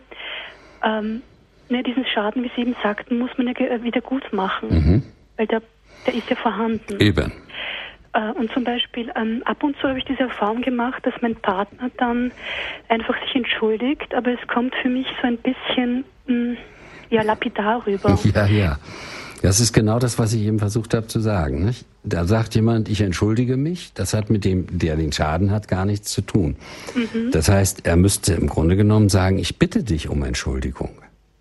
Ähm, ne, diesen Schaden, wie Sie eben sagten, muss man ja wieder gut machen, mhm. weil der, der ist ja vorhanden. Eben. Äh, und zum Beispiel, ähm, ab und zu habe ich diese Erfahrung gemacht, dass mein Partner dann einfach sich entschuldigt, aber es kommt für mich so ein bisschen, mh, ja, lapidar rüber. Ja, ja. Das ist genau das, was ich eben versucht habe zu sagen. Nicht? Da sagt jemand, ich entschuldige mich. Das hat mit dem, der den Schaden hat, gar nichts zu tun. Mhm. Das heißt, er müsste im Grunde genommen sagen, ich bitte dich um Entschuldigung.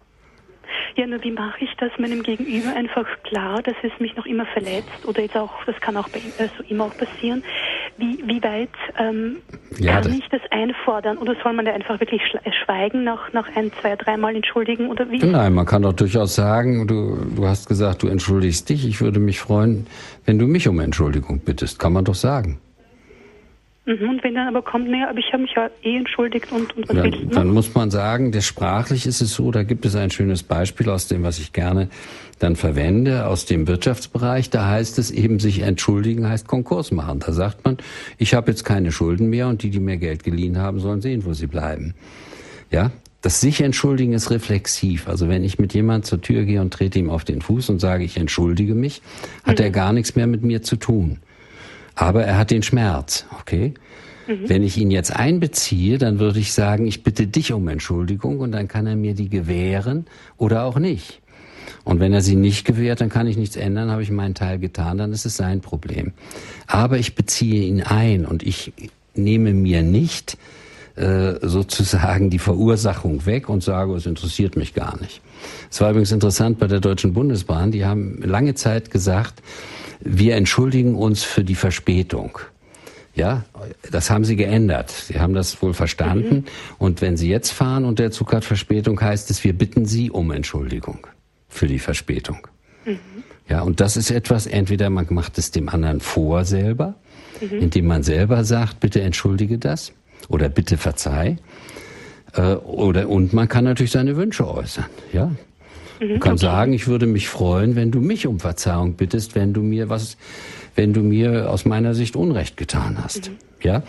Ja, nur wie mache ich das meinem Gegenüber einfach klar, dass es mich noch immer verletzt oder jetzt auch, das kann auch bei also ihm auch passieren, wie, wie weit ähm, ja, kann das ich das einfordern? Oder soll man da einfach wirklich schweigen, nach, nach ein, zwei, dreimal entschuldigen? Oder wie? Nein, man kann doch durchaus sagen, du, du hast gesagt, du entschuldigst dich. Ich würde mich freuen, wenn du mich um Entschuldigung bittest. Kann man doch sagen. Und wenn dann aber kommt, naja, aber ich habe mich ja eh entschuldigt und, und was dann, willst du noch? Dann muss man sagen, der sprachlich ist es so, da gibt es ein schönes Beispiel aus dem, was ich gerne dann verwende, aus dem Wirtschaftsbereich. Da heißt es eben, sich entschuldigen heißt Konkurs machen. Da sagt man, ich habe jetzt keine Schulden mehr und die, die mir Geld geliehen haben, sollen sehen, wo sie bleiben. Ja, das sich entschuldigen ist reflexiv. Also wenn ich mit jemand zur Tür gehe und trete ihm auf den Fuß und sage, ich entschuldige mich, hat mhm. er gar nichts mehr mit mir zu tun. Aber er hat den Schmerz, okay? Mhm. Wenn ich ihn jetzt einbeziehe, dann würde ich sagen, ich bitte dich um Entschuldigung und dann kann er mir die gewähren oder auch nicht. Und wenn er sie nicht gewährt, dann kann ich nichts ändern, habe ich meinen Teil getan, dann ist es sein Problem. Aber ich beziehe ihn ein und ich nehme mir nicht äh, sozusagen die Verursachung weg und sage, es interessiert mich gar nicht. Es war übrigens interessant bei der Deutschen Bundesbahn, die haben lange Zeit gesagt, wir entschuldigen uns für die Verspätung. Ja, das haben sie geändert. Sie haben das wohl verstanden. Mhm. Und wenn Sie jetzt fahren und der Zug hat Verspätung, heißt es, wir bitten Sie um Entschuldigung für die Verspätung. Mhm. Ja, und das ist etwas, entweder man macht es dem anderen vor selber, mhm. indem man selber sagt, bitte entschuldige das oder bitte verzeih. Äh, oder, und man kann natürlich seine Wünsche äußern. Ja. Du kannst okay. sagen, ich würde mich freuen, wenn du mich um Verzeihung bittest, wenn du mir was, wenn du mir aus meiner Sicht Unrecht getan hast. Mhm. Ja?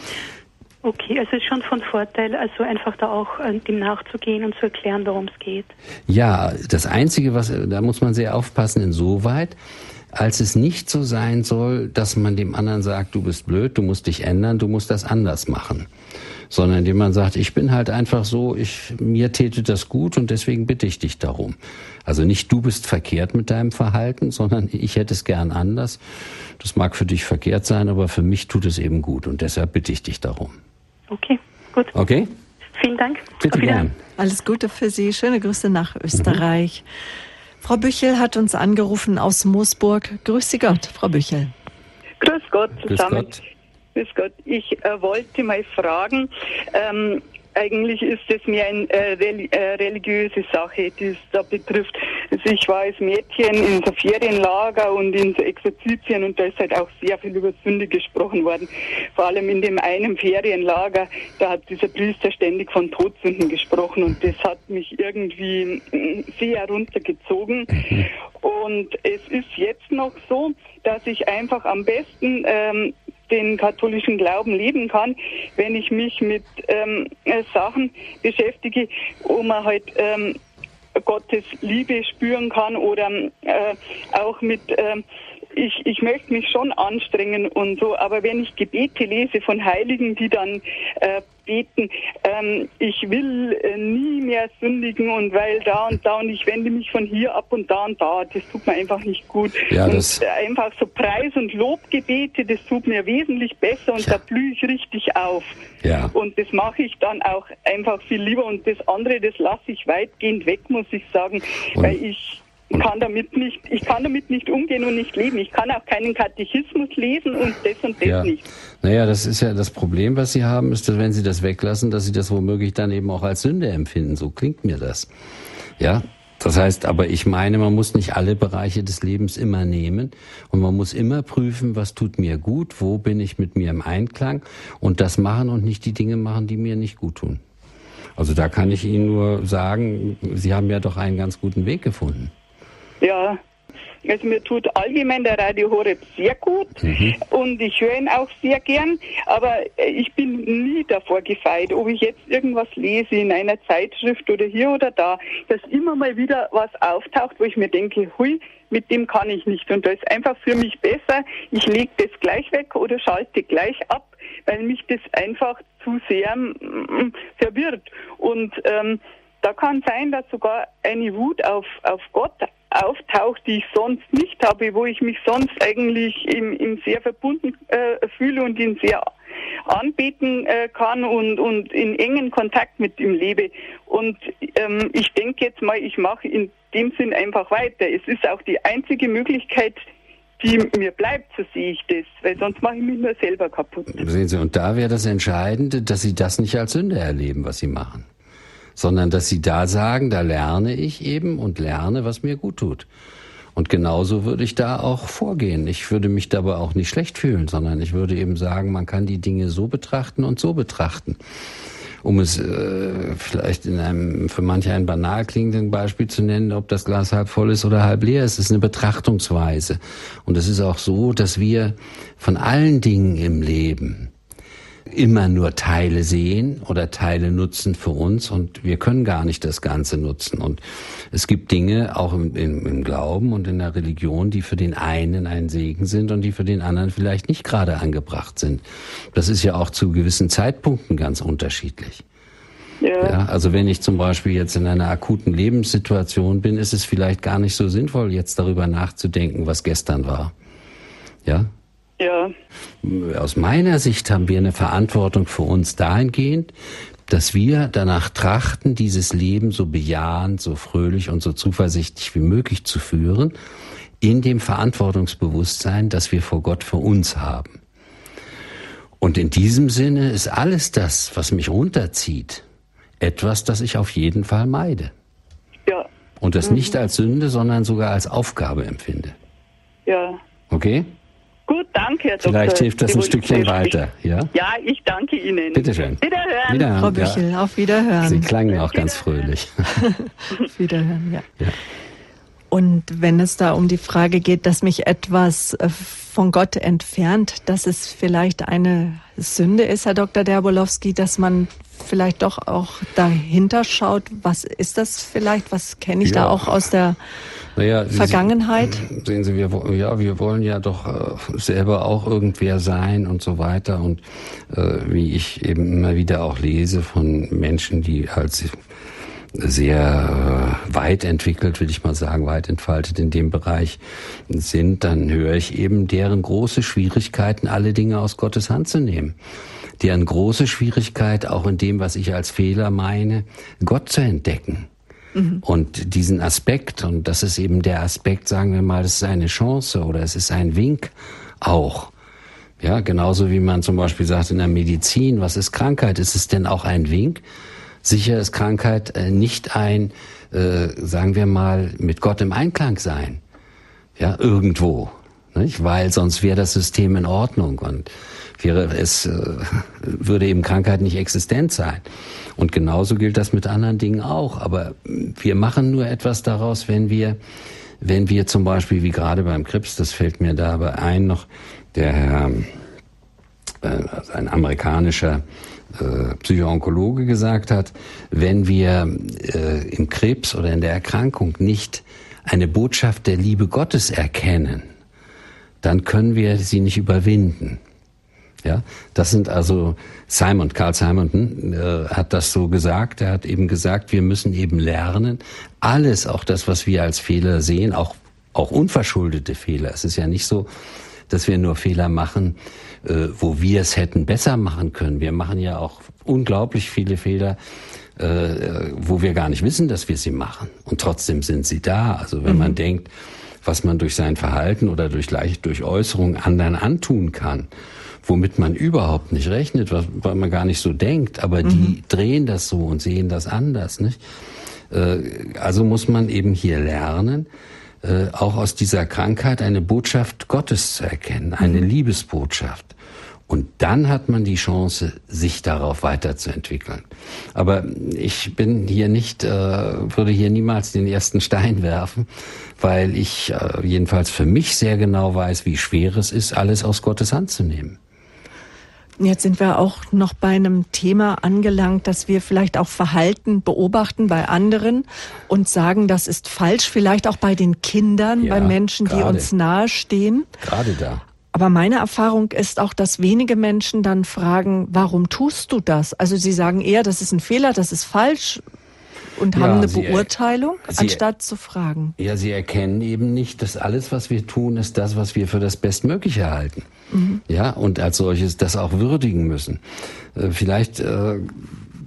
Okay, also es ist schon von Vorteil, also einfach da auch äh, dem nachzugehen und zu erklären, worum es geht. Ja, das Einzige, was, da muss man sehr aufpassen, insoweit, als es nicht so sein soll, dass man dem anderen sagt, du bist blöd, du musst dich ändern, du musst das anders machen. Sondern indem man sagt, ich bin halt einfach so, ich, mir täte das gut und deswegen bitte ich dich darum. Also nicht du bist verkehrt mit deinem Verhalten, sondern ich hätte es gern anders. Das mag für dich verkehrt sein, aber für mich tut es eben gut und deshalb bitte ich dich darum. Okay, gut. Okay? Vielen Dank. Bitte gern. Alles Gute für Sie. Schöne Grüße nach Österreich. Mhm. Frau Büchel hat uns angerufen aus Moosburg. Grüß Sie Gott, Frau Büchel. Grüß Gott zusammen. Grüß Gott. Grüß Gott. Ich äh, wollte mal fragen, ähm, eigentlich ist es mir eine äh, äh, religiöse Sache, die es da betrifft. Also ich war als Mädchen in so Ferienlager und in so Exerzitien und da ist halt auch sehr viel über Sünde gesprochen worden. Vor allem in dem einen Ferienlager, da hat dieser Priester ständig von Todsünden gesprochen und das hat mich irgendwie sehr runtergezogen. Und es ist jetzt noch so, dass ich einfach am besten ähm, den katholischen Glauben leben kann, wenn ich mich mit ähm, Sachen beschäftige, wo man halt ähm, Gottes Liebe spüren kann oder äh, auch mit, äh, ich, ich möchte mich schon anstrengen und so, aber wenn ich Gebete lese von Heiligen, die dann äh, beten, ähm, ich will äh, nie mehr sündigen und weil da und da und ich wende mich von hier ab und da und da, das tut mir einfach nicht gut. Ja, und das äh, einfach so Preis- und Lobgebete, das tut mir wesentlich besser und ja. da blühe ich richtig auf. Ja. Und das mache ich dann auch einfach viel lieber und das andere, das lasse ich weitgehend weg, muss ich sagen, und weil ich kann damit nicht, ich kann damit nicht umgehen und nicht leben. Ich kann auch keinen Katechismus lesen und das und das ja. nicht. Naja, das ist ja das Problem, was Sie haben, ist, dass wenn Sie das weglassen, dass Sie das womöglich dann eben auch als Sünde empfinden. So klingt mir das. Ja, das heißt, aber ich meine, man muss nicht alle Bereiche des Lebens immer nehmen und man muss immer prüfen, was tut mir gut, wo bin ich mit mir im Einklang und das machen und nicht die Dinge machen, die mir nicht gut tun. Also da kann ich Ihnen nur sagen, Sie haben ja doch einen ganz guten Weg gefunden. Ja, also mir tut allgemein der Radio Horeb sehr gut mhm. und ich höre ihn auch sehr gern, aber ich bin nie davor gefeit, ob ich jetzt irgendwas lese in einer Zeitschrift oder hier oder da, dass immer mal wieder was auftaucht, wo ich mir denke, hui, mit dem kann ich nicht und da ist einfach für mich besser, ich lege das gleich weg oder schalte gleich ab, weil mich das einfach zu sehr mm, verwirrt und ähm, da kann sein, dass sogar eine Wut auf, auf Gott auftaucht, die ich sonst nicht habe, wo ich mich sonst eigentlich ihm, ihm sehr verbunden äh, fühle und ihn sehr anbeten äh, kann und, und in engen Kontakt mit ihm lebe. Und ähm, ich denke jetzt mal, ich mache in dem Sinn einfach weiter. Es ist auch die einzige Möglichkeit, die mir bleibt, so sehe ich das, weil sonst mache ich mich nur selber kaputt. Sehen Sie, und da wäre das Entscheidende, dass Sie das nicht als Sünde erleben, was Sie machen, sondern dass Sie da sagen, da lerne ich eben und lerne, was mir gut tut. Und genauso würde ich da auch vorgehen. Ich würde mich dabei auch nicht schlecht fühlen, sondern ich würde eben sagen, man kann die Dinge so betrachten und so betrachten. Um es äh, vielleicht in einem für manche ein banal klingenden Beispiel zu nennen, ob das Glas halb voll ist oder halb leer ist, ist eine Betrachtungsweise. Und es ist auch so, dass wir von allen Dingen im Leben immer nur Teile sehen oder Teile nutzen für uns und wir können gar nicht das Ganze nutzen. Und es gibt Dinge auch im, im, im Glauben und in der Religion, die für den einen ein Segen sind und die für den anderen vielleicht nicht gerade angebracht sind. Das ist ja auch zu gewissen Zeitpunkten ganz unterschiedlich. Ja. Ja, also wenn ich zum Beispiel jetzt in einer akuten Lebenssituation bin, ist es vielleicht gar nicht so sinnvoll, jetzt darüber nachzudenken, was gestern war. Ja? Ja. Aus meiner Sicht haben wir eine Verantwortung für uns dahingehend, dass wir danach trachten, dieses Leben so bejahend, so fröhlich und so zuversichtlich wie möglich zu führen, in dem Verantwortungsbewusstsein, das wir vor Gott für uns haben. Und in diesem Sinne ist alles das, was mich runterzieht, etwas, das ich auf jeden Fall meide. Ja. Und das nicht als Sünde, sondern sogar als Aufgabe empfinde. Ja. Okay? Gut, danke, Herr Doktor. Vielleicht hilft das ein Stückchen weiter, ja? Ja, ich danke Ihnen. Bitte schön. Wiederhören. Wiederhören. Frau Büchel, ja. auf Wiederhören. Sie klangen auch ganz fröhlich. Auf Wiederhören, ja. Ja. Und wenn es da um die Frage geht, dass mich etwas von Gott entfernt, dass es vielleicht eine Sünde ist, Herr Doktor Derbolowski, dass man vielleicht doch auch dahinter schaut, was ist das vielleicht, was kenne ich Ja. da auch aus der Naja, Vergangenheit? Sie, sehen Sie, wir, ja, wir wollen ja doch äh, selber auch irgendwer sein und so weiter. Und äh, wie ich eben immer wieder auch lese von Menschen, die als sehr äh, weit entwickelt, will ich mal sagen, weit entfaltet in dem Bereich sind, dann höre ich eben deren große Schwierigkeiten, alle Dinge aus Gottes Hand zu nehmen. Deren große Schwierigkeit auch in dem, was ich als Fehler meine, Gott zu entdecken. Mhm. Und diesen Aspekt, und das ist eben der Aspekt, sagen wir mal, das ist eine Chance oder es ist ein Wink auch. Ja, genauso wie man zum Beispiel sagt in der Medizin, was ist Krankheit? Ist es denn auch ein Wink? Sicher ist Krankheit äh, nicht ein, äh, sagen wir mal, mit Gott im Einklang sein. Ja, irgendwo. Nicht? Weil sonst wäre das System in Ordnung und wäre es, äh, würde eben Krankheit nicht existent sein. Und genauso gilt das mit anderen Dingen auch. Aber wir machen nur etwas daraus, wenn wir, wenn wir zum Beispiel, wie gerade beim Krebs, das fällt mir dabei ein, noch der Herr, äh, also ein amerikanischer äh, Psychoonkologe gesagt hat, wenn wir äh, im Krebs oder in der Erkrankung nicht eine Botschaft der Liebe Gottes erkennen, dann können wir sie nicht überwinden. Ja, das sind also Simon, Carl Simonton äh, hat das so gesagt. Er hat eben gesagt, wir müssen eben lernen, alles, auch das, was wir als Fehler sehen, auch auch unverschuldete Fehler. Es ist ja nicht so, dass wir nur Fehler machen, äh, wo wir es hätten besser machen können. Wir machen ja auch unglaublich viele Fehler, äh, wo wir gar nicht wissen, dass wir sie machen. Und trotzdem sind sie da. Also wenn mhm. man denkt, was man durch sein Verhalten oder durch leicht durch Äußerungen anderen antun kann, womit man überhaupt nicht rechnet, was, weil man gar nicht so denkt, aber mhm. die drehen das so und sehen das anders, nicht? Äh, also muss man eben hier lernen, äh, auch aus dieser Krankheit eine Botschaft Gottes zu erkennen, eine mhm. Liebesbotschaft. Und dann hat man die Chance, sich darauf weiterzuentwickeln. Aber ich bin hier nicht, äh, würde hier niemals den ersten Stein werfen, weil ich äh, jedenfalls für mich sehr genau weiß, wie schwer es ist, alles aus Gottes Hand zu nehmen. Jetzt sind wir auch noch bei einem Thema angelangt, dass wir vielleicht auch Verhalten beobachten bei anderen und sagen, das ist falsch, vielleicht auch bei den Kindern, ja, bei Menschen, grade, die uns nahestehen. Gerade da. Aber meine Erfahrung ist auch, dass wenige Menschen dann fragen, warum tust du das? Also sie sagen eher, das ist ein Fehler, das ist falsch und ja, haben eine sie, Beurteilung, sie, anstatt zu fragen. Ja, sie erkennen eben nicht, dass alles, was wir tun, ist das, was wir für das Bestmögliche halten. Mhm. Ja, und als solches das auch würdigen müssen. Äh, vielleicht äh,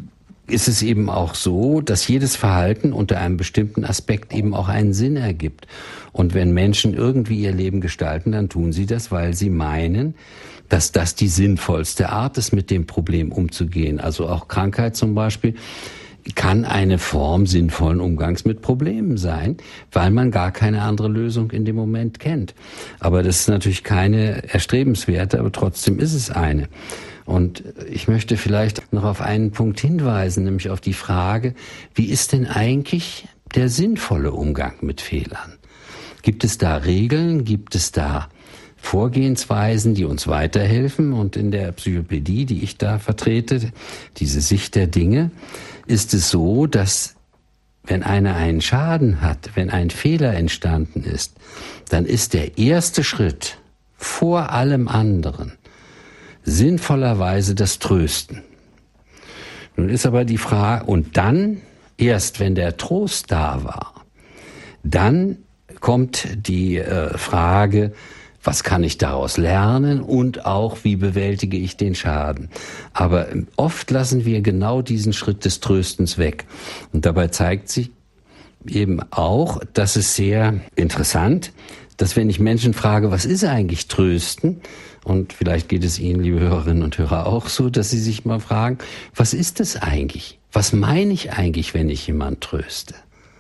ist es eben auch so, dass jedes Verhalten unter einem bestimmten Aspekt eben auch einen Sinn ergibt. Und wenn Menschen irgendwie ihr Leben gestalten, dann tun sie das, weil sie meinen, dass das die sinnvollste Art ist, mit dem Problem umzugehen. Also auch Krankheit zum Beispiel kann eine Form sinnvollen Umgangs mit Problemen sein, weil man gar keine andere Lösung in dem Moment kennt. Aber das ist natürlich keine erstrebenswerte, aber trotzdem ist es eine. Und ich möchte vielleicht noch auf einen Punkt hinweisen, nämlich auf die Frage, wie ist denn eigentlich der sinnvolle Umgang mit Fehlern? Gibt es da Regeln? Gibt es da Vorgehensweisen, die uns weiterhelfen? Und in der Psychopädie, die ich da vertrete, diese Sicht der Dinge, ist es so, dass wenn einer einen Schaden hat, wenn ein Fehler entstanden ist, dann ist der erste Schritt vor allem anderen sinnvollerweise das Trösten. Nun ist aber die Frage, und dann, erst wenn der Trost da war, dann kommt die äh, Frage, was kann ich daraus lernen und auch, wie bewältige ich den Schaden. Aber oft lassen wir genau diesen Schritt des Tröstens weg. Und dabei zeigt sich eben auch, dass es sehr interessant, dass wenn ich Menschen frage, was ist eigentlich Trösten? Und vielleicht geht es Ihnen, liebe Hörerinnen und Hörer, auch so, dass Sie sich mal fragen, was ist es eigentlich? Was meine ich eigentlich, wenn ich jemanden tröste?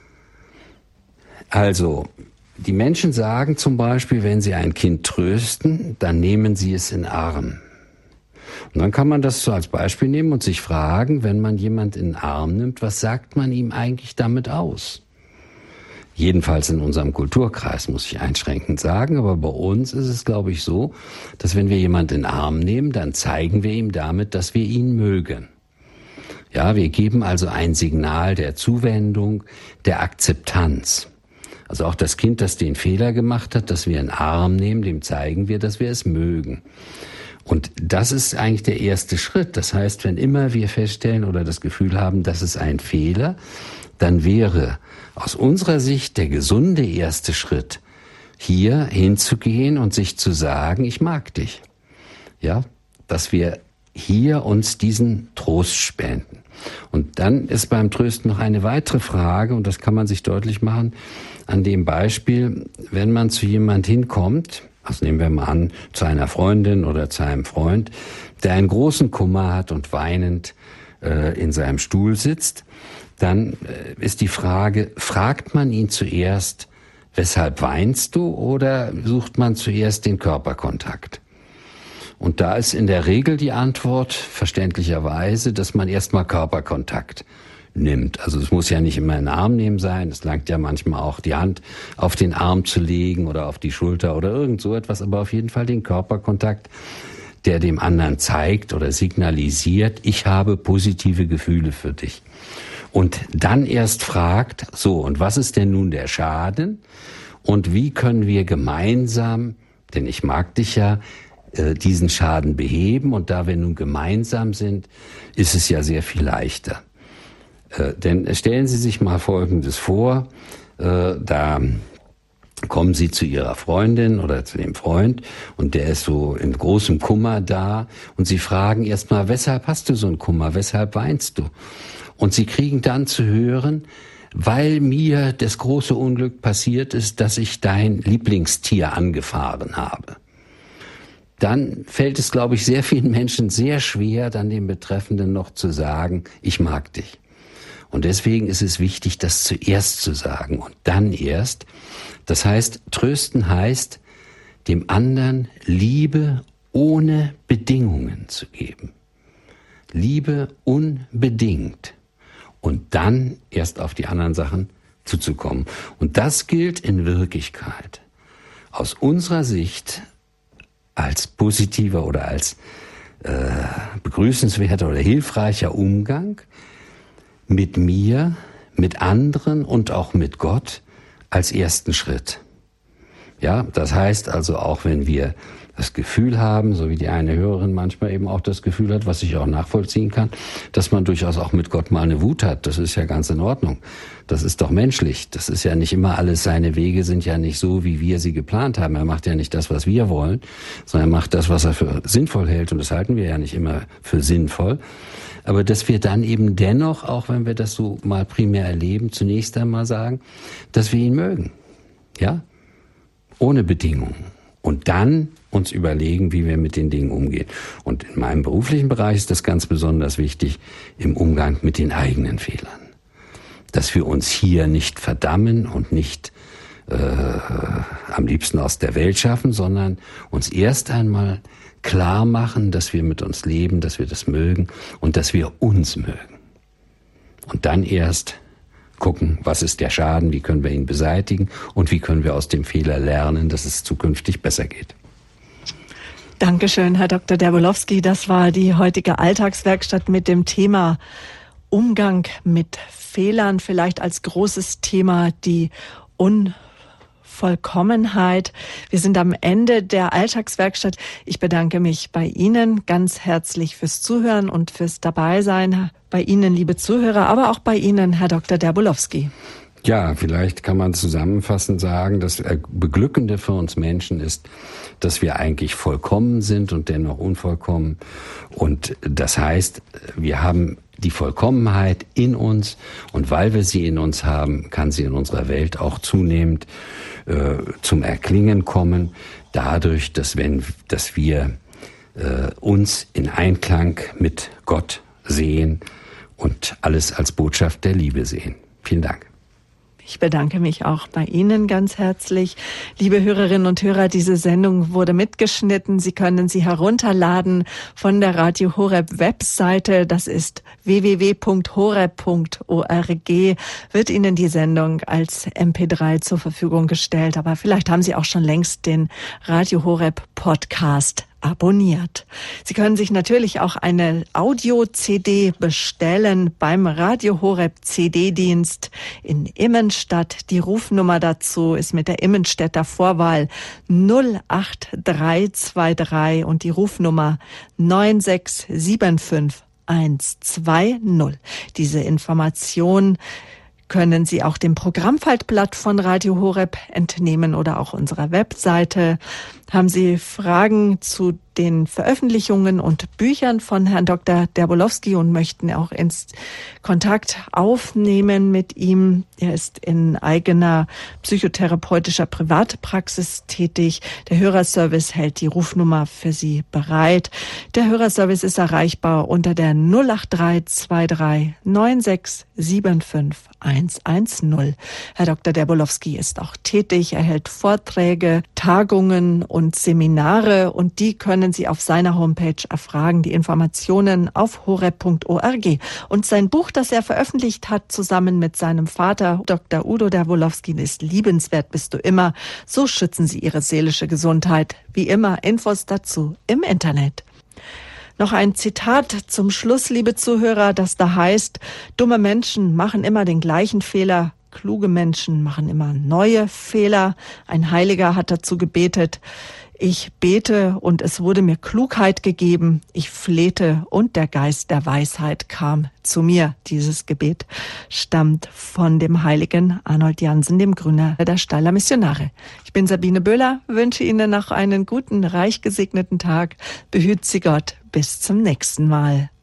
Also, die Menschen sagen zum Beispiel, wenn sie ein Kind trösten, dann nehmen sie es in den Arm. Und dann kann man das so als Beispiel nehmen und sich fragen, wenn man jemand in den Arm nimmt, was sagt man ihm eigentlich damit aus? Jedenfalls in unserem Kulturkreis, muss ich einschränkend sagen, aber bei uns ist es, glaube ich, so, dass wenn wir jemanden in den Arm nehmen, dann zeigen wir ihm damit, dass wir ihn mögen. Ja, wir geben also ein Signal der Zuwendung, der Akzeptanz. Also auch das Kind, das den Fehler gemacht hat, das wir in den Arm nehmen, dem zeigen wir, dass wir es mögen. Und das ist eigentlich der erste Schritt. Das heißt, wenn immer wir feststellen oder das Gefühl haben, das ist ein Fehler, dann wäre aus unserer Sicht der gesunde erste Schritt, hier hinzugehen und sich zu sagen, ich mag dich. Ja, dass wir hier uns diesen Trost spenden. Und dann ist beim Trösten noch eine weitere Frage, und das kann man sich deutlich machen an dem Beispiel, wenn man zu jemand hinkommt, also nehmen wir mal an, zu einer Freundin oder zu einem Freund, der einen großen Kummer hat und weinend äh, in seinem Stuhl sitzt, dann äh, ist die Frage, fragt man ihn zuerst, weshalb weinst du, oder sucht man zuerst den Körperkontakt? Und da ist in der Regel die Antwort, verständlicherweise, dass man erstmal Körperkontakt nimmt. Also es muss ja nicht immer ein Arm nehmen sein, es langt ja manchmal auch die Hand auf den Arm zu legen oder auf die Schulter oder irgend so etwas, aber auf jeden Fall den Körperkontakt, der dem anderen zeigt oder signalisiert, ich habe positive Gefühle für dich. Und dann erst fragt, so, und was ist denn nun der Schaden? Und wie können wir gemeinsam, denn ich mag dich ja, diesen Schaden beheben? Und da wir nun gemeinsam sind, ist es ja sehr viel leichter. Äh, denn stellen Sie sich mal Folgendes vor, äh, da kommen Sie zu Ihrer Freundin oder zu dem Freund und der ist so in großem Kummer da und Sie fragen erstmal, weshalb hast du so einen Kummer, weshalb weinst du? Und Sie kriegen dann zu hören, weil mir das große Unglück passiert ist, dass ich dein Lieblingstier angefahren habe. Dann fällt es, glaube ich, sehr vielen Menschen sehr schwer, dann dem Betreffenden noch zu sagen, ich mag dich. Und deswegen ist es wichtig, das zuerst zu sagen und dann erst. Das heißt, trösten heißt, dem anderen Liebe ohne Bedingungen zu geben. Liebe unbedingt. Und dann erst auf die anderen Sachen zuzukommen. Und das gilt in Wirklichkeit aus unserer Sicht als positiver oder als äh, begrüßenswerter oder hilfreicher Umgang mit mir, mit anderen und auch mit Gott als ersten Schritt. Ja, das heißt also auch, wenn wir das Gefühl haben, so wie die eine Hörerin manchmal eben auch das Gefühl hat, was ich auch nachvollziehen kann, dass man durchaus auch mit Gott mal eine Wut hat. Das ist ja ganz in Ordnung. Das ist doch menschlich. Das ist ja nicht immer alles, seine Wege sind ja nicht so, wie wir sie geplant haben. Er macht ja nicht das, was wir wollen, sondern er macht das, was er für sinnvoll hält. Und das halten wir ja nicht immer für sinnvoll. Aber dass wir dann eben dennoch, auch wenn wir das so mal primär erleben, zunächst einmal sagen, dass wir ihn mögen. Ja? Ohne Bedingungen. Und dann uns überlegen, wie wir mit den Dingen umgehen. Und in meinem beruflichen Bereich ist das ganz besonders wichtig im Umgang mit den eigenen Fehlern. Dass wir uns hier nicht verdammen und nicht äh, am liebsten aus der Welt schaffen, sondern uns erst einmal klar machen, dass wir mit uns leben, dass wir das mögen und dass wir uns mögen. Und dann erst gucken, was ist der Schaden, wie können wir ihn beseitigen und wie können wir aus dem Fehler lernen, dass es zukünftig besser geht. Dankeschön, Herr Doktor Derbolowski. Das war die heutige Alltagswerkstatt mit dem Thema Umgang mit Fehlern, vielleicht als großes Thema die Unvollkommenheit. Wir sind am Ende der Alltagswerkstatt. Ich bedanke mich bei Ihnen ganz herzlich fürs Zuhören und fürs Dabeisein. Bei Ihnen, liebe Zuhörer, aber auch bei Ihnen, Herr Doktor Derbolowski. Ja, vielleicht kann man zusammenfassend sagen, das Beglückende für uns Menschen ist, dass wir eigentlich vollkommen sind und dennoch unvollkommen. Und das heißt, wir haben die Vollkommenheit in uns und weil wir sie in uns haben, kann sie in unserer Welt auch zunehmend äh, zum Erklingen kommen, dadurch, dass, wenn, dass wir äh, uns in Einklang mit Gott sehen und alles als Botschaft der Liebe sehen. Vielen Dank. Ich bedanke mich auch bei Ihnen ganz herzlich. Liebe Hörerinnen und Hörer, diese Sendung wurde mitgeschnitten. Sie können sie herunterladen von der Radio Horeb Webseite. Das ist w w w punkt horeb punkt org. Wird Ihnen die Sendung als M P drei zur Verfügung gestellt. Aber vielleicht haben Sie auch schon längst den Radio Horeb Podcast abonniert. Sie können sich natürlich auch eine Audio-C D bestellen beim Radio Horeb C D-Dienst in Immenstadt. Die Rufnummer dazu ist mit der Immenstädter Vorwahl null acht drei zwei drei und die Rufnummer neun sechs sieben fünf eins zwei null. Diese Information können Sie auch dem Programmfaltblatt von Radio Horeb entnehmen oder auch unserer Webseite. Haben Sie Fragen zu den Veröffentlichungen und Büchern von Herrn Doktor Derbolowski und möchten auch ins Kontakt aufnehmen mit ihm? Er ist in eigener psychotherapeutischer Privatpraxis tätig. Der Hörerservice hält die Rufnummer für Sie bereit. Der Hörerservice ist erreichbar unter der null acht drei zwei drei neun sechs sieben fünf eins eins null. Herr Doktor Derbolowski ist auch tätig. Er hält Vorträge, Tagungen und Seminare und die können Sie auf seiner Homepage erfragen. Die Informationen auf horeb punkt org. Und sein Buch, das er veröffentlicht hat, zusammen mit seinem Vater, Doktor Udo Derbolowski, ist Liebenswert bist du immer. So schützen Sie Ihre seelische Gesundheit. Wie immer, Infos dazu im Internet. Noch ein Zitat zum Schluss, liebe Zuhörer, das da heißt: Dumme Menschen machen immer den gleichen Fehler, kluge Menschen machen immer neue Fehler. Ein Heiliger hat dazu gebetet: Ich bete und es wurde mir Klugheit gegeben. Ich flehte und der Geist der Weisheit kam zu mir. Dieses Gebet stammt von dem heiligen Arnold Jansen, dem Gründer der Steyler Missionare. Ich bin Sabine Böhler, wünsche Ihnen noch einen guten, reich gesegneten Tag. Behüt Sie Gott. Bis zum nächsten Mal.